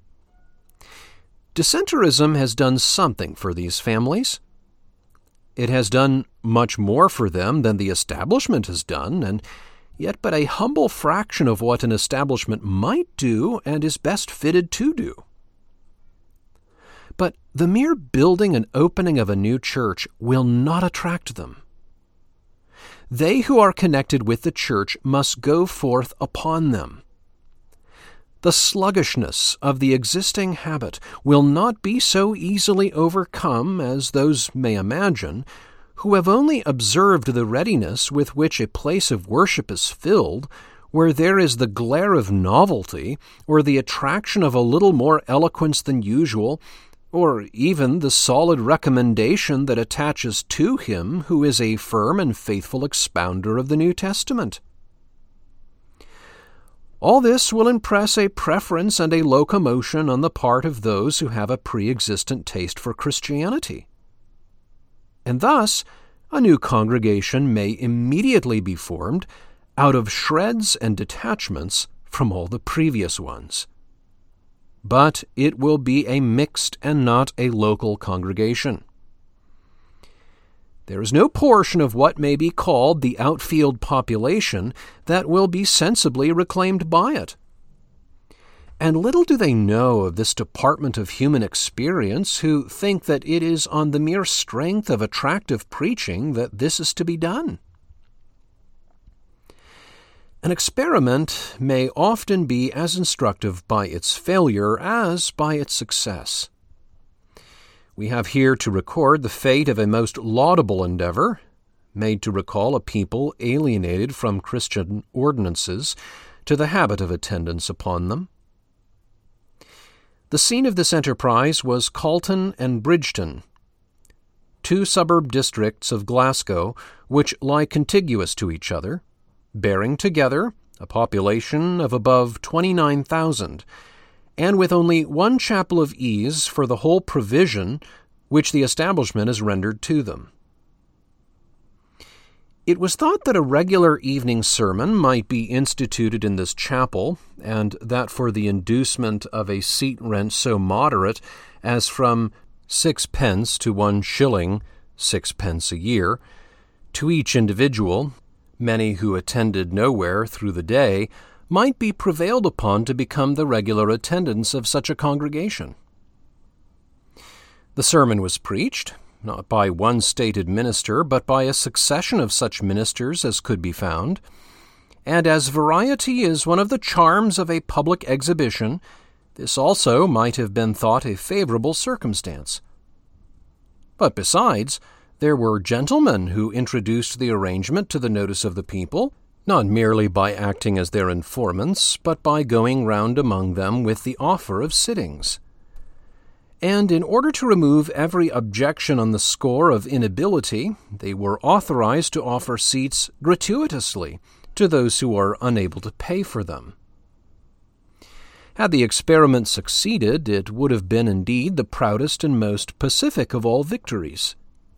Dissenterism has done something for these families. It has done much more for them than the establishment has done, and yet but a humble fraction of what an establishment might do and is best fitted to do. But the mere building and opening of a new church will not attract them. They who are connected with the church must go forth upon them. The sluggishness of the existing habit will not be so easily overcome as those may imagine, who have only observed the readiness with which a place of worship is filled, where there is the glare of novelty, or the attraction of a little more eloquence than usual, or even the solid recommendation that attaches to him who is a firm and faithful expounder of the New Testament. All this will impress a preference and a locomotion on the part of those who have a pre-existent taste for Christianity. And thus, a new congregation may immediately be formed out of shreds and detachments from all the previous ones. But it will be a mixed and not a local congregation. There is no portion of what may be called the outfield population that will be sensibly reclaimed by it. And little do they know of this department of human experience who think that it is on the mere strength of attractive preaching that this is to be done. An experiment may often be as instructive by its failure as by its success. We have here to record the fate of a most laudable endeavor, made to recall a people alienated from Christian ordinances to the habit of attendance upon them. The scene of this enterprise was Calton and Bridgeton, two suburb districts of Glasgow which lie contiguous to each other, bearing together, a population of above twenty-nine thousand, and with only one chapel of ease for the whole provision which the establishment has rendered to them. It was thought that a regular evening sermon might be instituted in this chapel, and that for the inducement of a seat rent so moderate as from sixpence to one shilling, sixpence a year, to each individual, many who attended nowhere through the day might be prevailed upon to become the regular attendants of such a congregation. The sermon was preached, not by one stated minister, but by a succession of such ministers as could be found, and as variety is one of the charms of a public exhibition, this also might have been thought a favorable circumstance. But besides, there were gentlemen who introduced the arrangement to the notice of the people, not merely by acting as their informants, but by going round among them with the offer of sittings. And in order to remove every objection on the score of inability, they were authorized to offer seats gratuitously to those who are unable to pay for them. Had the experiment succeeded, it would have been indeed the proudest and most pacific of all victories.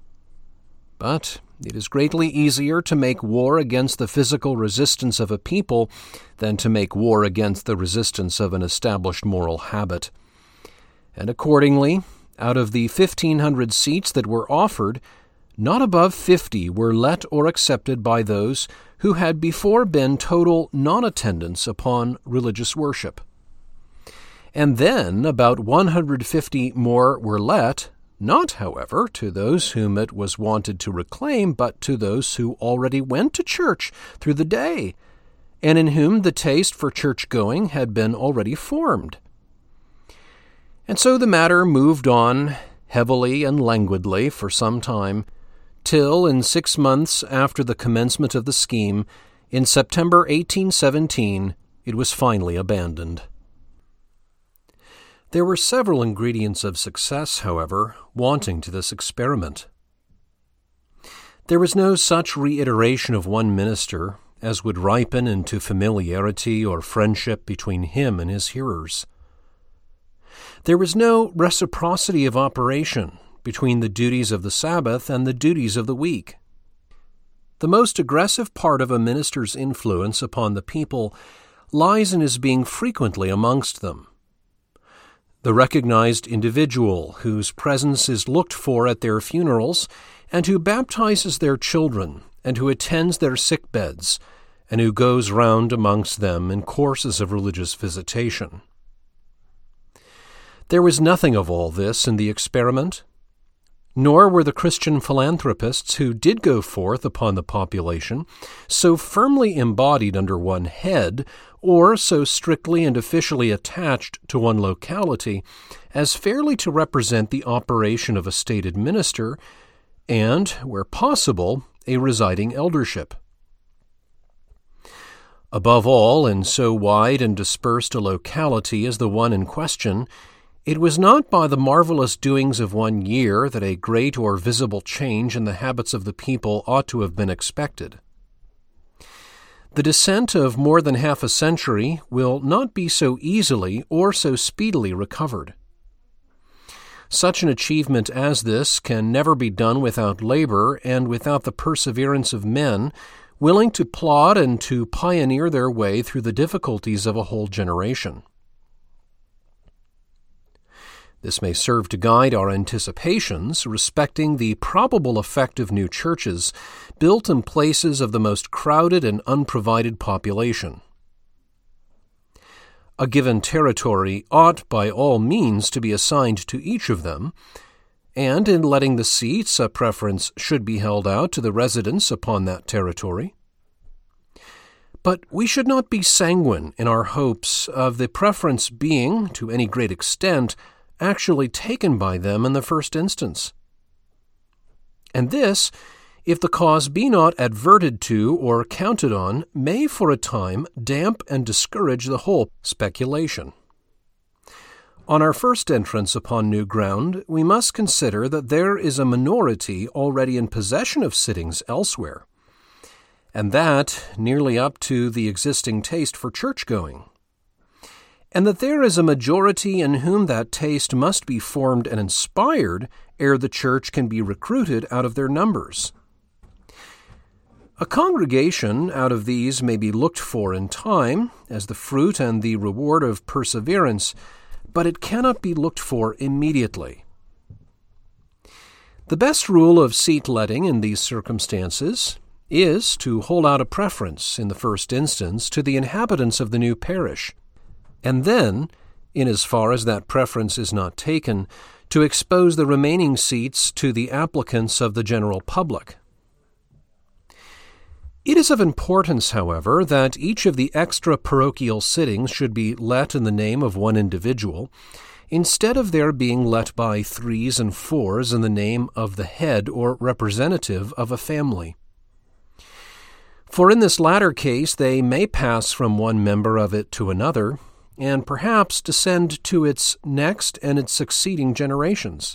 But it is greatly easier to make war against the physical resistance of a people than to make war against the resistance of an established moral habit. And accordingly, out of the fifteen hundred seats that were offered, not above fifty were let or accepted by those who had before been total non-attendants upon religious worship. And then about one hundred fifty more were let, not, however, to those whom it was wanted to reclaim, but to those who already went to church through the day, and in whom the taste for church-going had been already formed. And so the matter moved on heavily and languidly for some time, till in six months after the commencement of the scheme, in September eighteen seventeen, it was finally abandoned. There were several ingredients of success, however, wanting to this experiment. There was no such reiteration of one minister as would ripen into familiarity or friendship between him and his hearers. There was no reciprocity of operation between the duties of the Sabbath and the duties of the week. The most aggressive part of a minister's influence upon the people lies in his being frequently amongst them. The recognized individual whose presence is looked for at their funerals, and who baptizes their children, and who attends their sick beds, and who goes round amongst them in courses of religious visitation. There was nothing of all this in the experiment, nor were the Christian philanthropists who did go forth upon the population so firmly embodied under one head, or so strictly and officially attached to one locality, as fairly to represent the operation of a stated minister, and, where possible, a residing eldership. Above all, in so wide and dispersed a locality as the one in question, it was not by the marvelous doings of one year that a great or visible change in the habits of the people ought to have been expected. The descent of more than half a century will not be so easily or so speedily recovered. Such an achievement as this can never be done without labor and without the perseverance of men willing to plod and to pioneer their way through the difficulties of a whole generation. This may serve to guide our anticipations respecting the probable effect of new churches built in places of the most crowded and unprovided population. A given territory ought by all means to be assigned to each of them, and in letting the seats a preference should be held out to the residents upon that territory. But we should not be sanguine in our hopes of the preference being, to any great extent, actually taken by them in the first instance. And this, if the cause be not adverted to or counted on, may for a time damp and discourage the whole speculation. On our first entrance upon new ground, we must consider that there is a minority already in possession of sittings elsewhere, and that nearly up to the existing taste for church-going, and that there is a majority in whom that taste must be formed and inspired ere the church can be recruited out of their numbers. A congregation out of these may be looked for in time as the fruit and the reward of perseverance, but it cannot be looked for immediately. The best rule of seat-letting in these circumstances is to hold out a preference, in the first instance, to the inhabitants of the new parish, and then, in as far as that preference is not taken, to expose the remaining seats to the applicants of the general public. It is of importance, however, that each of the extra-parochial sittings should be let in the name of one individual, instead of their being let by threes and fours in the name of the head or representative of a family. For in this latter case they may pass from one member of it to another, and perhaps descend to its next and its succeeding generations.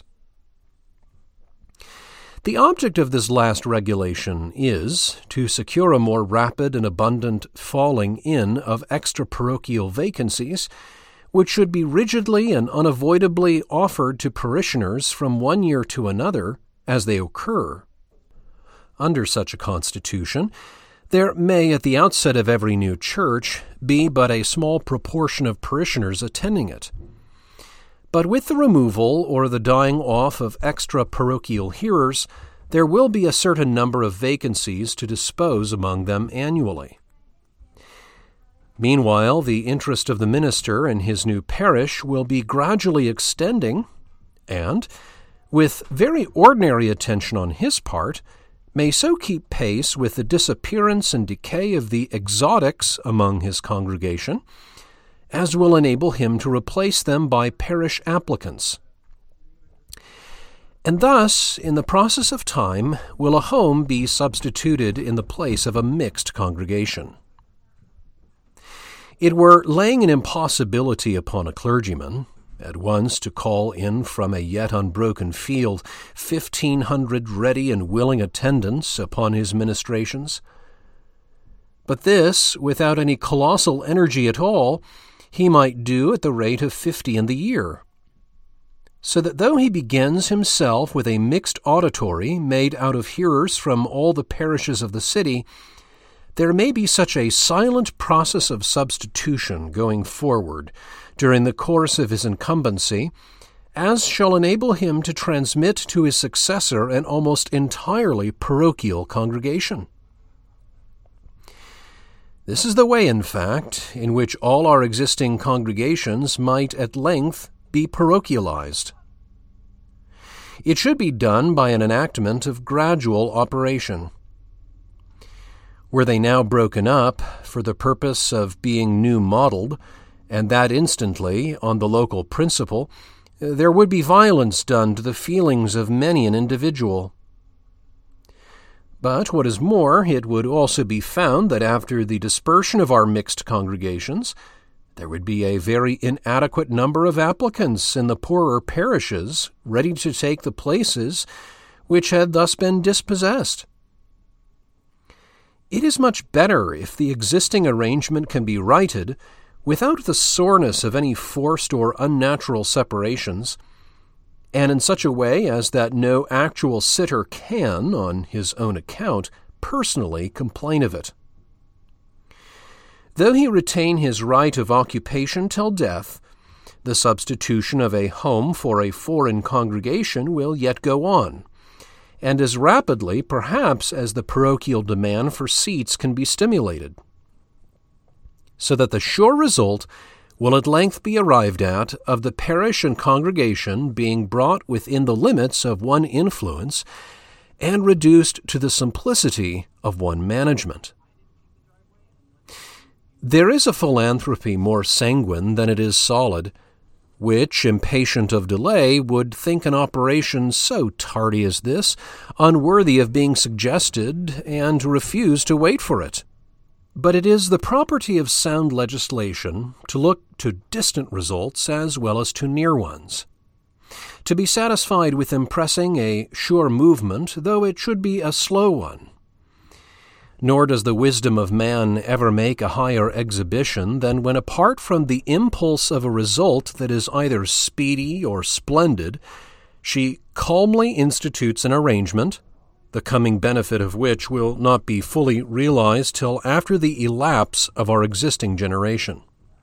The object of this last regulation is to secure a more rapid and abundant falling in of extra-parochial vacancies, which should be rigidly and unavoidably offered to parishioners from one year to another as they occur. Under such a constitution, there may, at the outset of every new church, be but a small proportion of parishioners attending it. But with the removal or the dying off of extra-parochial hearers, there will be a certain number of vacancies to dispose among them annually. Meanwhile, the interest of the minister in his new parish will be gradually extending, and, with very ordinary attention on his part, may so keep pace with the disappearance and decay of the exotics among his congregation, as will enable him to replace them by parish applicants. And thus, in the process of time, will a home be substituted in the place of a mixed congregation. It were laying an impossibility upon a clergyman at once to call in from a yet unbroken field fifteen hundred ready and willing attendants upon his ministrations. But this, without any colossal energy at all, he might do at the rate of fifty in the year. So that though he begins himself with a mixed auditory made out of hearers from all the parishes of the city, there may be such a silent process of substitution going forward during the course of his incumbency as shall enable him to transmit to his successor an almost entirely parochial congregation. This is the way, in fact, in which all our existing congregations might at length be parochialized. It should be done by an enactment of gradual operation. Were they now broken up for the purpose of being new modeled, and that instantly on the local principle, there would be violence done to the feelings of many an individual. But what is more, it would also be found that after the dispersion of our mixed congregations, there would be a very inadequate number of applicants in the poorer parishes ready to take the places which had thus been dispossessed. It is much better if the existing arrangement can be righted without the soreness of any forced or unnatural separations, and in such a way as that no actual sitter can, on his own account, personally complain of it. Though he retain his right of occupation till death, the substitution of a home for a foreign congregation will yet go on, and as rapidly, perhaps, as the parochial demand for seats can be stimulated, so that the sure result will at length be arrived at of the parish and congregation being brought within the limits of one influence and reduced to the simplicity of one management. There is a philanthropy more sanguine than it is solid, which, impatient of delay, would think an operation so tardy as this unworthy of being suggested and refuse to wait for it. But it is the property of sound legislation to look to distant results as well as to near ones, to be satisfied with impressing a sure movement, though it should be a slow one, Nor does the wisdom of man ever make a higher exhibition than when, apart from the impulse of a result that is either speedy or splendid, she calmly institutes an arrangement, the coming benefit of which will not be fully realized till after the elapse of our existing generation.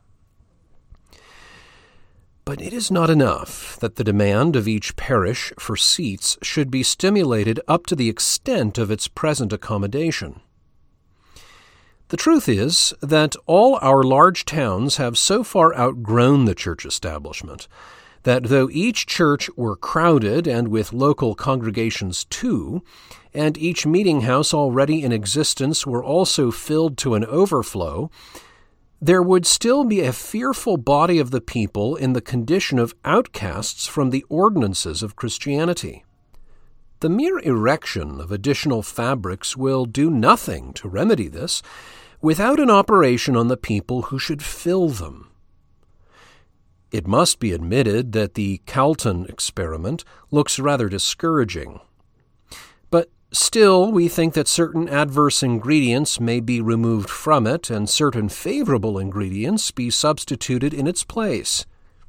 But it is not enough that the demand of each parish for seats should be stimulated up to the extent of its present accommodation. The truth is that all our large towns have so far outgrown the church establishment that though each church were crowded and with local congregations too, and each meeting house already in existence were also filled to an overflow, there would still be a fearful body of the people in the condition of outcasts from the ordinances of Christianity. The mere erection of additional fabrics will do nothing to remedy this, without an operation on the people who should fill them. It must be admitted that the Calton experiment looks rather discouraging. But still, we think that certain adverse ingredients may be removed from it and certain favorable ingredients be substituted in its place.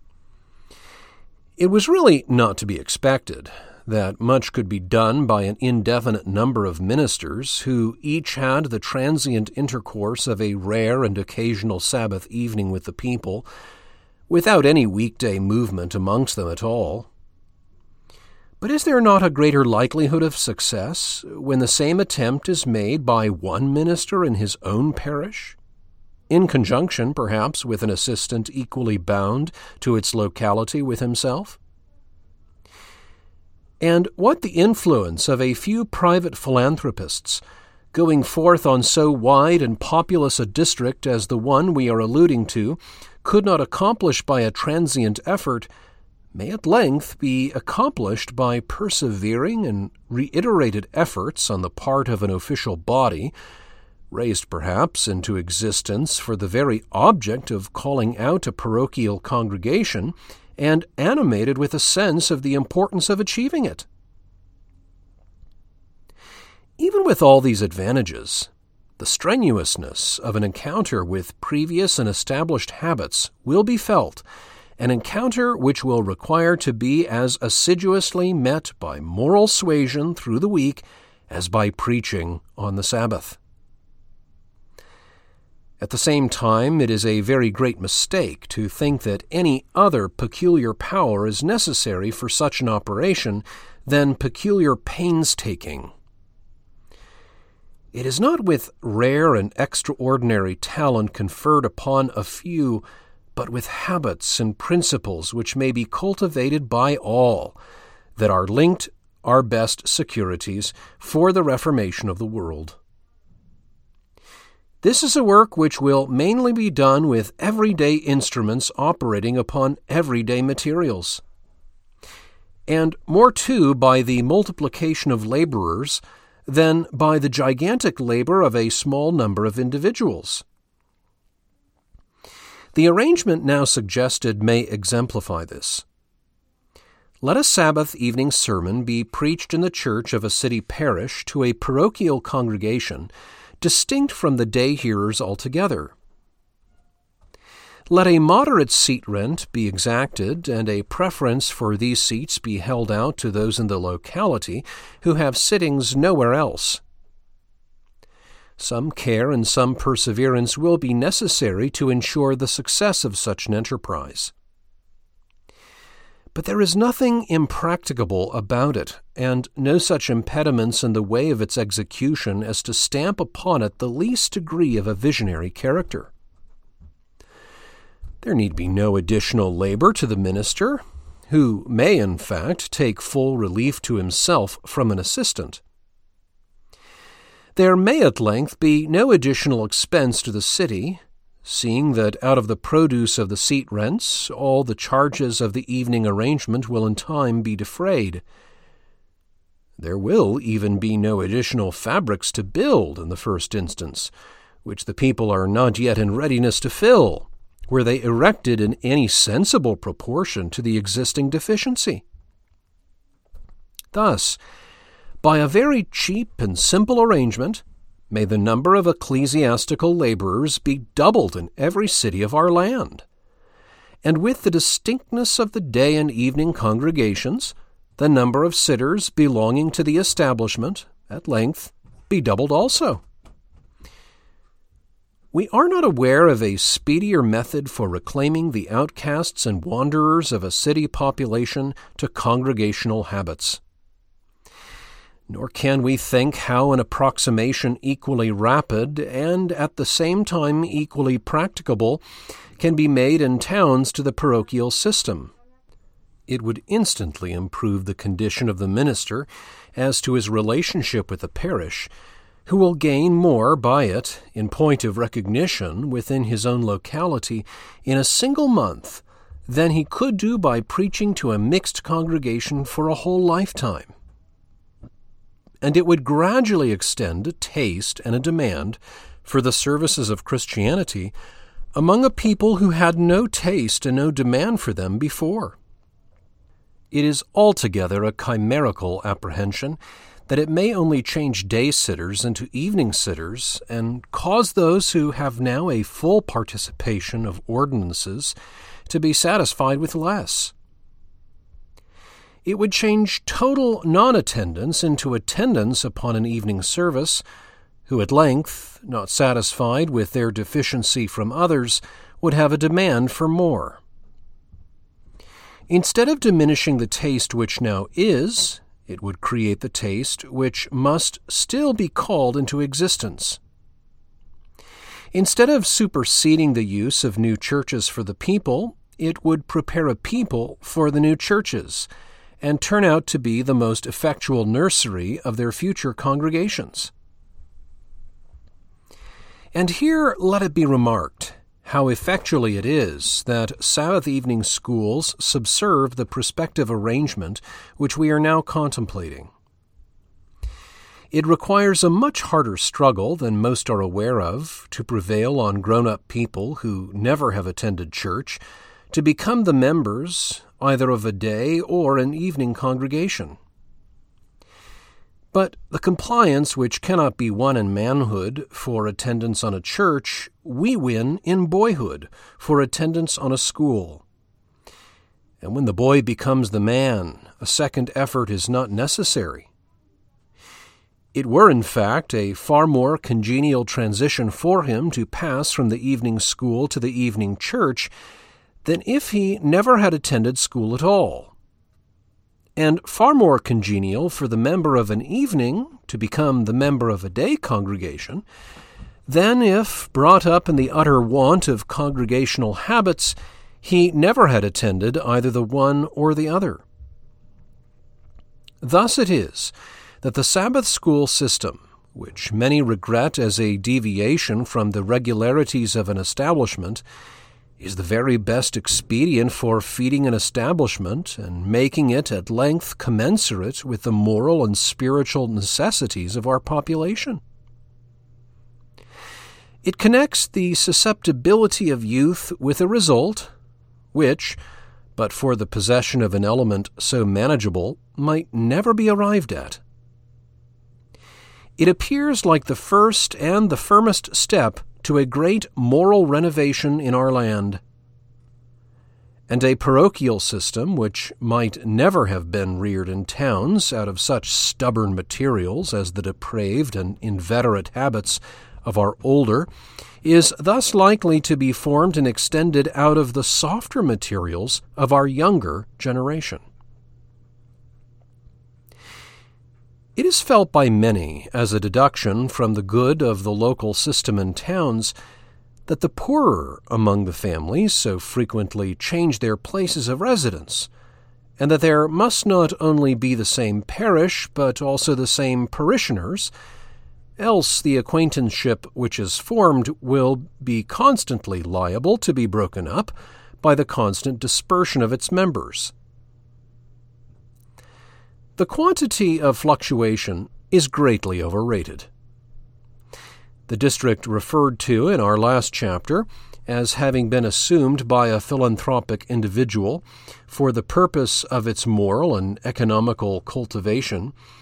It was really not to be expected that much could be done by an indefinite number of ministers who each had the transient intercourse of a rare and occasional Sabbath evening with the people, without any weekday movement amongst them at all. But is there not a greater likelihood of success when the same attempt is made by one minister in his own parish, in conjunction, perhaps, with an assistant equally bound to its locality with himself? And what the influence of a few private philanthropists, going forth on so wide and populous a district as the one we are alluding to, could not accomplish by a transient effort, may at length be accomplished by persevering and reiterated efforts on the part of an official body, raised perhaps into existence for the very object of calling out a parochial congregation, and animated with a sense of the importance of achieving it. Even with all these advantages, the strenuousness of an encounter with previous and established habits will be felt, an encounter which will require to be as assiduously met by moral suasion through the week as by preaching on the Sabbath. At the same time, it is a very great mistake to think that any other peculiar power is necessary for such an operation than peculiar painstaking. It is not with rare and extraordinary talent conferred upon a few, but with habits and principles which may be cultivated by all, that are linked our best securities for the reformation of the world. This is a work which will mainly be done with everyday instruments operating upon everyday materials, and more too by the multiplication of laborers than by the gigantic labor of a small number of individuals. The arrangement now suggested may exemplify this. Let a Sabbath evening sermon be preached in the church of a city parish to a parochial congregation distinct from the day hearers altogether. Let a moderate seat rent be exacted, and a preference for these seats be held out to those in the locality who have sittings nowhere else. Some care and some perseverance will be necessary to ensure the success of such an enterprise. But there is nothing impracticable about it, and no such impediments in the way of its execution as to stamp upon it the least degree of a visionary character. There need be no additional labor to the minister, who may, in fact, take full relief to himself from an assistant. There may at length be no additional expense to the city, seeing that out of the produce of the seat rents, all the charges of the evening arrangement will in time be defrayed. There will even be no additional fabrics to build in the first instance, which the people are not yet in readiness to fill, were they erected in any sensible proportion to the existing deficiency. Thus, by a very cheap and simple arrangement, may the number of ecclesiastical laborers be doubled in every city of our land. And with the distinctness of the day and evening congregations, the number of sitters belonging to the establishment, at length, be doubled also. We are not aware of a speedier method for reclaiming the outcasts and wanderers of a city population to congregational habits. Nor can we think how an approximation equally rapid and at the same time equally practicable can be made in towns to the parochial system. It would instantly improve the condition of the minister as to his relationship with the parish, who will gain more by it in point of recognition within his own locality in a single month than he could do by preaching to a mixed congregation for a whole lifetime. And it would gradually extend a taste and a demand for the services of Christianity among a people who had no taste and no demand for them before. It is altogether a chimerical apprehension that it may only change day-sitters into evening-sitters and cause those who have now a full participation of ordinances to be satisfied with less. It would change total non-attendance into attendance upon an evening service, who at length, not satisfied with their deficiency from others, would have a demand for more. Instead of diminishing the taste which now is, it would create the taste which must still be called into existence. Instead of superseding the use of new churches for the people, it would prepare a people for the new churches, and turn out to be the most effectual nursery of their future congregations. And here let it be remarked how effectually it is that Sabbath evening schools subserve the prospective arrangement which we are now contemplating. It requires a much harder struggle than most are aware of to prevail on grown-up people who never have attended church to become the members either of a day or an evening congregation. But the compliance which cannot be won in manhood for attendance on a church, we win in boyhood for attendance on a school. And when the boy becomes the man, a second effort is not necessary. It were, in fact, a far more congenial transition for him to pass from the evening school to the evening church than if he never had attended school at all, and far more congenial for the member of an evening to become the member of a day congregation than if, brought up in the utter want of congregational habits, he never had attended either the one or the other. Thus it is that the Sabbath school system, which many regret as a deviation from the regularities of an establishment, is the very best expedient for feeding an establishment and making it at length commensurate with the moral and spiritual necessities of our population. It connects the susceptibility of youth with a result which, but for the possession of an element so manageable, might never be arrived at. It appears like the first and the firmest step to a great moral renovation in our land. And a parochial system, which might never have been reared in towns out of such stubborn materials as the depraved and inveterate habits of our older, is thus likely to be formed and extended out of the softer materials of our younger generation. It is felt by many as a deduction from the good of the local system in towns that the poorer among the families so frequently change their places of residence, and that there must not only be the same parish but also the same parishioners, else the acquaintanceship which is formed will be constantly liable to be broken up by the constant dispersion of its members. The quantity of fluctuation is greatly overrated. The district referred to in our last chapter as having been assumed by a philanthropic individual for the purpose of its moral and economical cultivation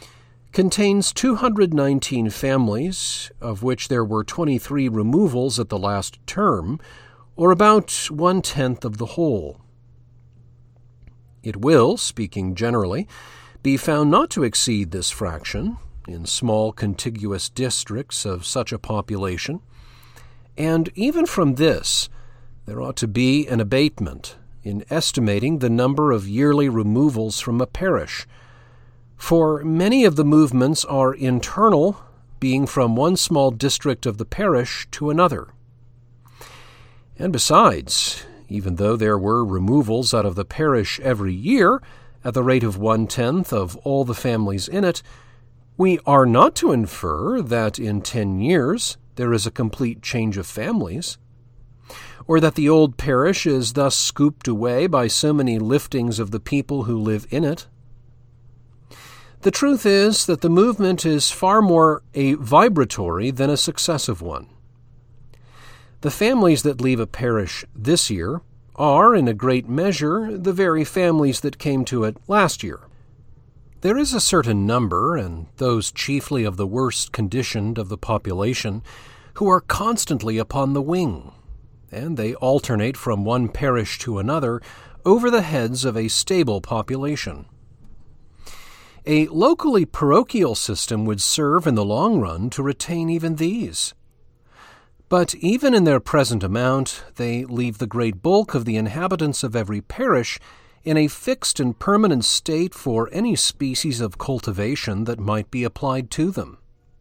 contains two hundred nineteen families, of which there were twenty-three removals at the last term, or about one-tenth of the whole. It will, speaking generally, be found not to exceed this fraction in small contiguous districts of such a population, and even from this there ought to be an abatement in estimating the number of yearly removals from a parish, for many of the movements are internal, being from one small district of the parish to another. And besides, even though there were removals out of the parish every year, at the rate of one-tenth of all the families in it, we are not to infer that in ten years there is a complete change of families, or that the old parish is thus scooped away by so many liftings of the people who live in it. The truth is that the movement is far more a vibratory than a successive one. The families that leave a parish this year are, in a great measure, the very families that came to it last year. There is a certain number, and those chiefly of the worst conditioned of the population, who are constantly upon the wing, and they alternate from one parish to another over the heads of a stable population. A locally parochial system would serve in the long run to retain even these. But even in their present amount, they leave the great bulk of the inhabitants of every parish in a fixed and permanent state for any species of cultivation that might be applied to them.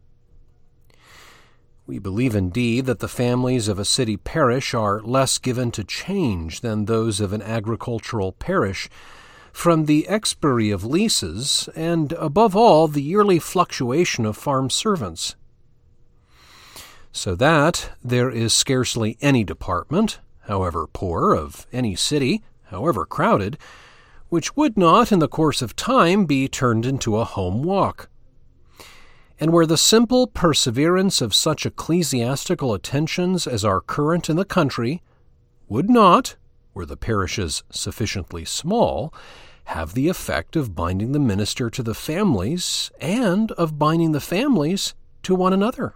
We believe indeed that the families of a city parish are less given to change than those of an agricultural parish, from the expiry of leases, and above all the yearly fluctuation of farm servants. So that there is scarcely any department, however poor, of any city, however crowded, which would not in the course of time be turned into a home walk, and where the simple perseverance of such ecclesiastical attentions as are current in the country would not, were the parishes sufficiently small, have the effect of binding the minister to the families and of binding the families to one another.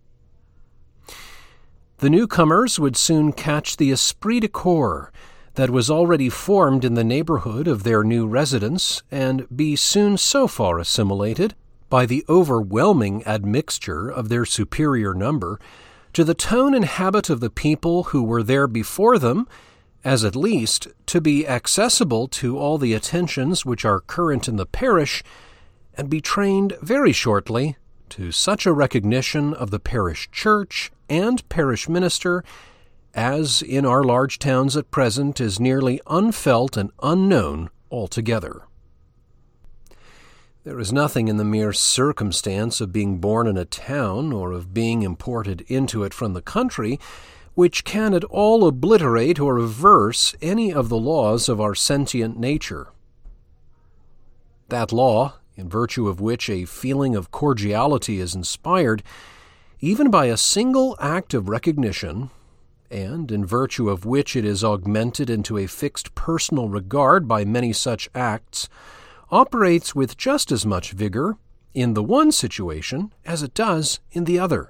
The newcomers would soon catch the esprit de corps that was already formed in the neighborhood of their new residence, and be soon so far assimilated by the overwhelming admixture of their superior number to the tone and habit of the people who were there before them, as at least to be accessible to all the attentions which are current in the parish, and be trained very shortly to such a recognition of the parish church and parish minister as in our large towns at present is nearly unfelt and unknown altogether. There is nothing in the mere circumstance of being born in a town or of being imported into it from the country which can at all obliterate or reverse any of the laws of our sentient nature. That law, in virtue of which a feeling of cordiality is inspired, even by a single act of recognition, and in virtue of which it is augmented into a fixed personal regard by many such acts, operates with just as much vigor in the one situation as it does in the other.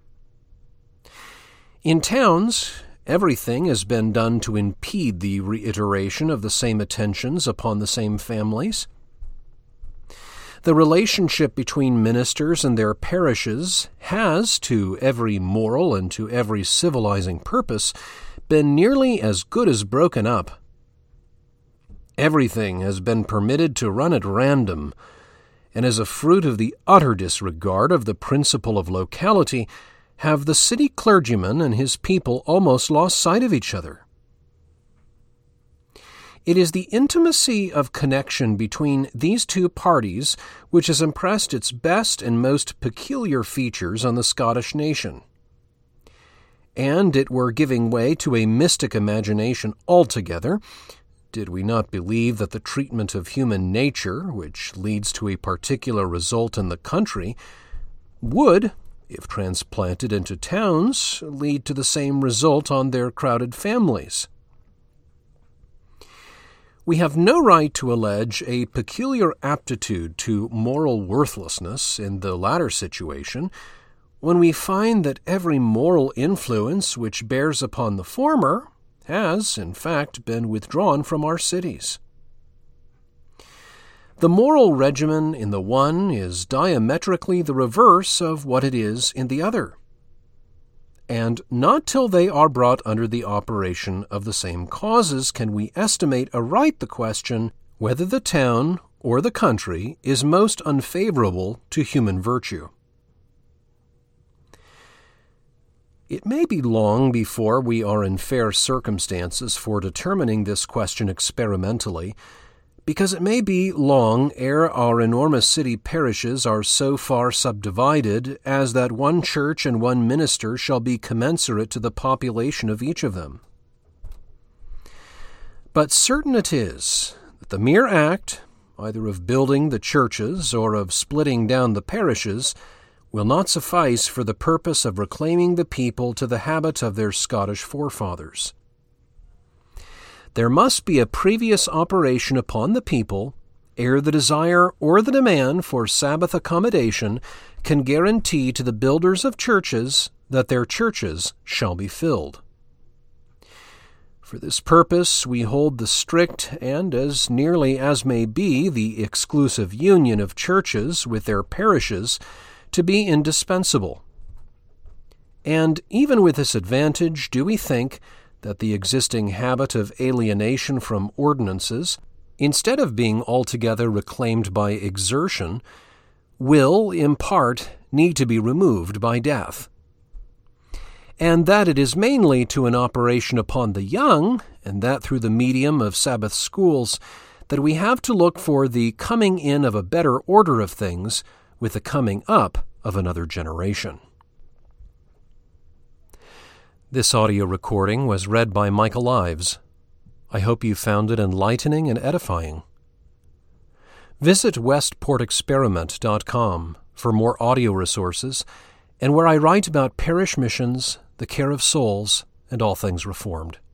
In towns, everything has been done to impede the reiteration of the same attentions upon the same families. The relationship between ministers and their parishes has, to every moral and to every civilizing purpose, been nearly as good as broken up. Everything has been permitted to run at random, and as a fruit of the utter disregard of the principle of locality, have the city clergyman and his people almost lost sight of each other. It is the intimacy of connection between these two parties which has impressed its best and most peculiar features on the Scottish nation. And it were giving way to a mystic imagination altogether, did we not believe that the treatment of human nature, which leads to a particular result in the country, would, if transplanted into towns, lead to the same result on their crowded families. We have no right to allege a peculiar aptitude to moral worthlessness in the latter situation, when we find that every moral influence which bears upon the former has, in fact, been withdrawn from our cities. The moral regimen in the one is diametrically the reverse of what it is in the other, and not till they are brought under the operation of the same causes can we estimate aright the question whether the town or the country is most unfavorable to human virtue. It may be long before we are in fair circumstances for determining this question experimentally, because it may be long ere our enormous city parishes are so far subdivided as that one church and one minister shall be commensurate to the population of each of them. But certain it is that the mere act, either of building the churches or of splitting down the parishes, will not suffice for the purpose of reclaiming the people to the habit of their Scottish forefathers. There must be a previous operation upon the people ere the desire or the demand for Sabbath accommodation can guarantee to the builders of churches that their churches shall be filled. For this purpose we hold the strict and, as nearly as may be, the exclusive union of churches with their parishes to be indispensable. And even with this advantage do we think that the existing habit of alienation from ordinances, instead of being altogether reclaimed by exertion, will, in part, need to be removed by death. And that it is mainly to an operation upon the young, and that through the medium of Sabbath schools, that we have to look for the coming in of a better order of things with the coming up of another generation. This audio recording was read by Michael Ives. I hope you found it enlightening and edifying. Visit westport experiment dot com for more audio resources and where I write about parish missions, the care of souls, and all things Reformed.